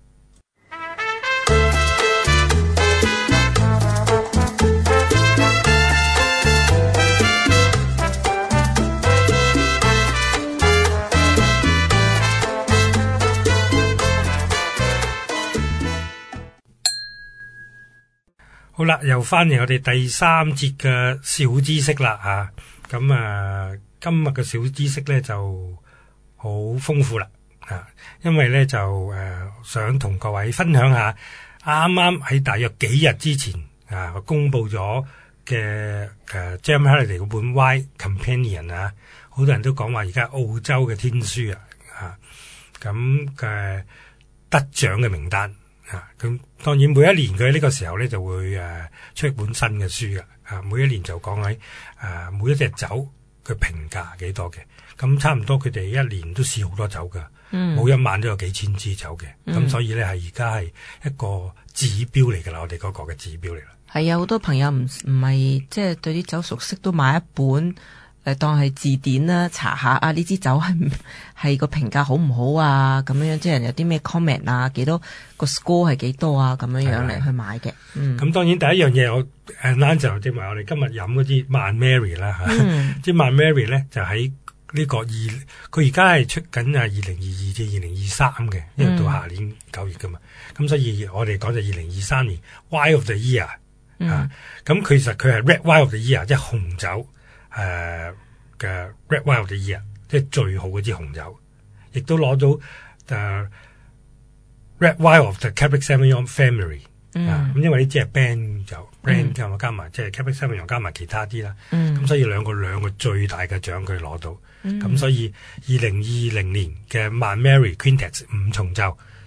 Speaker 2: 好啦，又翻嚟我哋第三節嘅小知識啦吓，咁啊今日嘅小知識咧就好豐富啦啊，因為咧就誒、呃、想同各位分享下啱啱喺大約幾日之前啊公布咗嘅誒 James Halliday 嗰本 Wine Companion 啊，好多人都講話而家澳洲嘅天書啊啊，咁嘅得獎嘅名單。啊，咁當然每一年佢呢個時候咧就會誒、啊、出一本新嘅書嘅，啊每一年就講喺誒每一隻酒嘅評價幾多嘅，咁差唔多佢哋一年都試好多酒噶，冇、嗯、一晚都有幾千支酒嘅，咁、嗯、所以咧係而家係一個指標嚟噶啦，我哋嗰個嘅指標嚟啦。
Speaker 1: 係啊，好多朋友唔唔係即係對啲酒熟悉，都買一本。誒，當係字典啦，查下啊，呢支酒係係個評價好唔好啊？咁樣樣即係有啲咩 comment 啊？幾多個 score 係幾多啊？咁樣樣嚟去買嘅。嗯，咁
Speaker 2: 當然第一樣嘢我誒 Anne 就即係話我哋今日飲嗰支 Mount Mary 啦嚇，即係 Mount Mary 咧就喺呢個二，佢而家係出緊啊二零二二至二零二三嘅，因為到下年九月噶嘛。咁、嗯、所以我哋講就二零二三年 Wine of the Year、嗯、啊。咁其實佢係 Red Wine of the Year，即係紅酒。誒、uh, 嘅 Red Wine of the Year，即係最好嗰支紅酒，亦都攞到誒、uh, Red Wine of the Cabernet Sauvignon Family、嗯、啊，咁因為呢支係 brand 酒 brand 加埋加埋，即係 Cabernet Sauvignon 加埋其他啲啦，咁、嗯、所以兩個兩個最大嘅獎佢攞到，咁、嗯、所以二零二零年嘅 Mount Mary Quintets 五重奏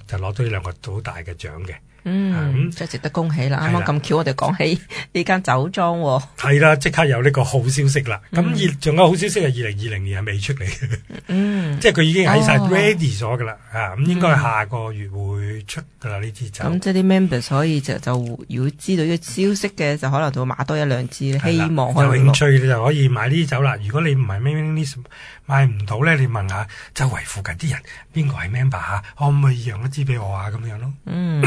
Speaker 2: 就攞到呢兩個好大嘅獎嘅。
Speaker 1: 嗯，
Speaker 2: 嗯
Speaker 1: 真係值得恭喜啦！啱
Speaker 2: 係啦
Speaker 1: 啱咁巧，我哋講起呢間酒莊喎。
Speaker 2: 係啦，即刻有呢個好消息啦。咁
Speaker 1: 嗯
Speaker 2: 二仲有好消息係二零二零年係未出嚟嘅，
Speaker 1: 嗯，
Speaker 2: 即係佢已經喺晒
Speaker 1: 哦
Speaker 2: ready 咗噶啦。啊，咁應該係下個月會出噶啦呢支酒。
Speaker 1: 咁即係啲 members 可以就就如果知道呢個消息嘅，就可能就會買多一兩支，希
Speaker 2: 係啦
Speaker 1: 望可以攞。
Speaker 2: 有興趣你就可以買呢啲酒啦。如果你唔係 mailing list 買唔到咧，你問下周圍附近啲人邊個係 member 啊，可唔可以讓一支俾我啊？咁樣咯。
Speaker 1: 嗯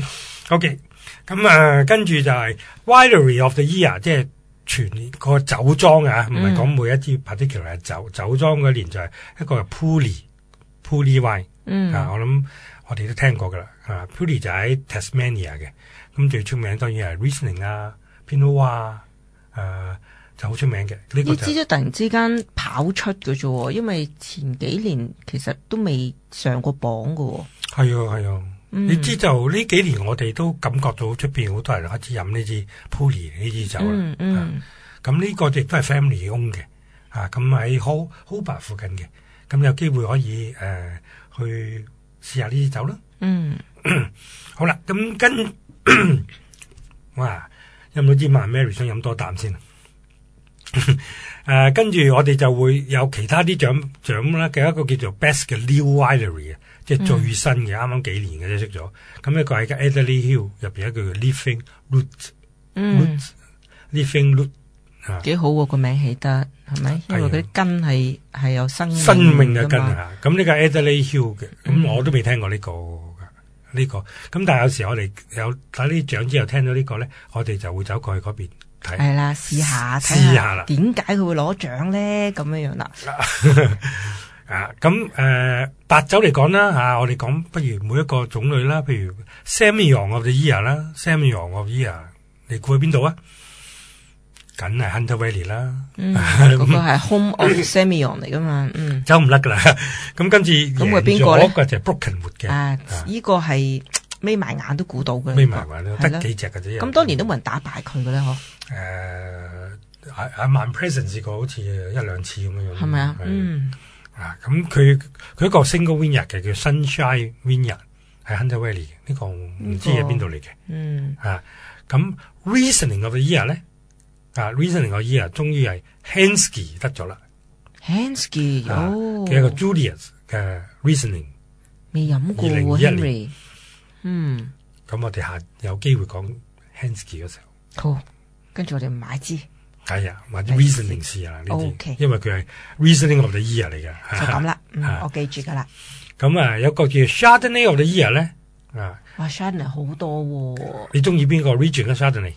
Speaker 2: OK，咁啊，跟住就係 Winery of the Year，即係全年個酒莊啊，唔係講每一支 particular 嘅酒，酒莊嗰年就係一個 Pooley Pooley Wine。
Speaker 1: 嗯
Speaker 2: 啊，我諗我哋都聽過噶啦。啊 Pooley 就喺 Tasmania 嘅，咁最出名當然係 Riesling 啊、Pinot Noir 啊，誒就好出名嘅。呢、個
Speaker 1: 呢
Speaker 2: 就
Speaker 1: 支都突然之間跑出嘅啫喎，因為前幾年其實都未上過榜嘅喎。
Speaker 2: 係啊係啊。
Speaker 1: 嗯
Speaker 2: 你知就呢幾年我哋都感覺到出邊好多人開始飲呢支 Pooley 呢支酒啦。
Speaker 1: 嗯嗯，
Speaker 2: 咁呢、個亦都係 family own 嘅，啊咁喺 Ho Hobart 附近嘅，咁有機會可以誒、呃、去試下呢支酒啦。
Speaker 1: 嗯，
Speaker 2: 好啦，咁跟哇飲到支 Mary 想飲多啖先。誒、呃，跟住我哋就會有其他啲獎獎啦嘅一個叫做 Best 嘅 New Winery 啊，即係最新嘅，啱啱幾年嘅啫出咗。咁一個係個 Adelaide Hills 入邊一個叫 Living Root，
Speaker 1: 嗯
Speaker 2: Living Root 啊，
Speaker 1: 幾好喎個名起得係咪？因為
Speaker 2: 係啊
Speaker 1: 嗰啲根係係有生
Speaker 2: 生命嘅
Speaker 1: 㗎嘛。
Speaker 2: 根啊！咁呢個 Adelaide Hills 嘅，咁、
Speaker 1: 嗯
Speaker 2: 我都未聽過呢、個呢、個。咁但係有時我哋有睇呢啲獎之後聽到呢個咧，我哋就會走過去嗰邊睇。
Speaker 1: 係啦，試下睇
Speaker 2: 試下啦
Speaker 1: 點解佢會攞獎咧？咁樣樣啦。
Speaker 2: 啊，咁誒、呃、白酒嚟講啦嚇，我哋講不如每一個種類啦，譬如 Semillon of the Year 啦 ，Semillon of the Year，你估喺邊度啊？梗係 Hunter Valley 啦，
Speaker 1: 嗯，嗰個係 Home of Semillon 嚟噶嘛。嗯，
Speaker 2: 走唔甩噶啦。咁跟住
Speaker 1: 咁會邊個咧
Speaker 2: 贏咗個就係 Brokenwood 嘅，
Speaker 1: 啊，呢個係眯埋眼都估到嘅。
Speaker 2: 眯埋埋
Speaker 1: 係啦
Speaker 2: 得幾隻嘅啫。
Speaker 1: 咁多年都冇人打敗佢嘅咧，嗬？
Speaker 2: 誒阿阿萬 Present 試過好似一兩次咁樣樣，
Speaker 1: 係咪啊？
Speaker 2: 係
Speaker 1: 嗯，
Speaker 2: 啊，咁佢佢一個 single vineyard 嘅叫 Sunshine Vineyard 係 Hunter Valley 嘅，呢個唔知喺邊度嚟嘅。
Speaker 1: 嗯，
Speaker 2: 啊，咁 Riesling of the Year 咧，啊 Riesling of the Year 終於係 Henschke 得咗啦，
Speaker 1: Henschke
Speaker 2: 啊
Speaker 1: 哦，
Speaker 2: 嘅一個 Julius 嘅 Riesling。
Speaker 1: 未飲過喎
Speaker 2: 二零二一年
Speaker 1: ，Henry。嗯，
Speaker 2: 咁我哋下有機會講 Henschke 嘅時候，
Speaker 1: 好，跟住我哋買支
Speaker 2: 係啊，或者
Speaker 1: 係
Speaker 2: Riesling 試下啦呢啲
Speaker 1: OK
Speaker 2: 因為佢係 Riesling of the Year 嚟嘅。
Speaker 1: 就咁啦。嗯
Speaker 2: 啊，
Speaker 1: 我記住噶啦。
Speaker 2: 咁啊，有個叫 Chardonnay of the Year 咧，啊，
Speaker 1: 哇，Chardonnay 好多喎。
Speaker 2: 你中意邊個 region 嘅 Chardonnay？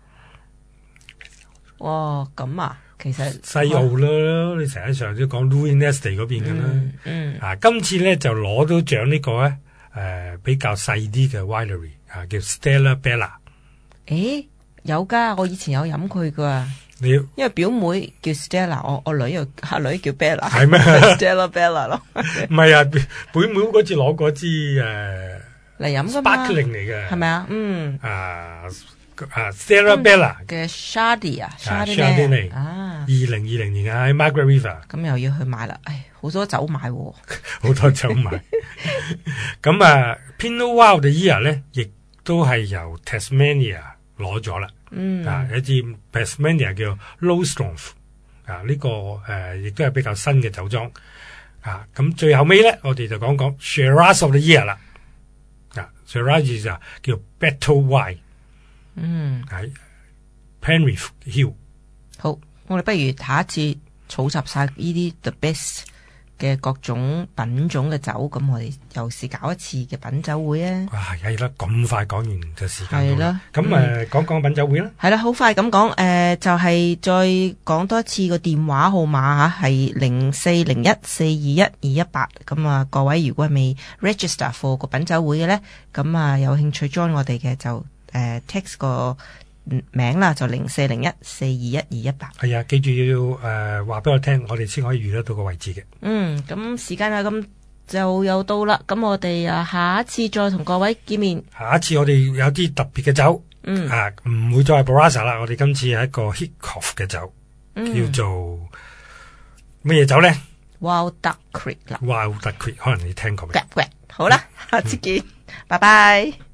Speaker 1: 哇，咁啊，其實
Speaker 2: 西澳啦，你成日上都講 Lewis-Nesty 嗰邊嘅啦。
Speaker 1: 嗯嗯
Speaker 2: 啊，今次咧就攞到獎呢個咧，誒比較細啲嘅 winery 啊，叫 Stella Bella。
Speaker 1: 誒，有噶，我以前有飲佢噶。
Speaker 2: 你
Speaker 1: 因為表妹叫 Stella，我我女又阿女叫 Bella，
Speaker 2: 係咩
Speaker 1: ？Stella Bella 咯，
Speaker 2: 唔係啊，本妹嗰次攞嗰支誒
Speaker 1: 嚟飲噶嘛，
Speaker 2: sparkling 嚟嘅，
Speaker 1: 係咪啊？嗯
Speaker 2: 啊啊 Stella Bella
Speaker 1: 嘅 Shardy 啊
Speaker 2: Chardonnay
Speaker 1: 啊，
Speaker 2: 二零二零年啊喺 Margaret River
Speaker 1: 咁又要去買啦，唉，好多酒買喎。
Speaker 2: 好多酒買。咁啊 Pinot Noir of the Year 咧，亦都係由 Tasmania 攞咗啦。
Speaker 1: 嗯
Speaker 2: 啊，一支 Tasmania 叫 Lowstroth 啊，呢、個誒亦都係比較新嘅酒莊啊。咁最後尾咧，我哋就講講 Shiraz of the Year 啦。啊 ，Shiraz 就叫 Battle Wine
Speaker 1: 嗯，
Speaker 2: 喺 Penrith Hill。
Speaker 1: 好，我哋不如下一次儲集晒呢啲 the best 嘅各種品種嘅酒，咁我哋又是搞一次嘅品酒會啊。
Speaker 2: 哇，係啦，咁快講完就時間到
Speaker 1: 係啦
Speaker 2: 啦。咁誒講講品酒會啦。
Speaker 1: 係啦，好快咁講，誒、呃，就係、再講多一次個電話號碼吓，係零四零一四二一二一八。咁啊，各位如果係未 register for 個品酒會嘅咧，咁啊有興趣 join 我哋嘅就誒、呃、text 個名啦，就零四零一四二一二一八。
Speaker 2: 係啊，記住要誒話俾我聽，我哋先可以預得到個位置嘅。
Speaker 1: 嗯，咁時間啊咁就又到啦，咁我哋啊下一次再同各位見面。
Speaker 2: 下一次我哋有啲特別嘅酒，
Speaker 1: 嗯
Speaker 2: 啊，唔會再係 Barossa 啦。我哋今次係一個 Hitchcock 嘅酒，
Speaker 1: 嗯
Speaker 2: 叫做乜嘢酒咧
Speaker 1: Wild Duck Creek 啦，
Speaker 2: ？Wild Duck Creek，可能你聽過未？
Speaker 1: 好啦。 下次見，拜拜。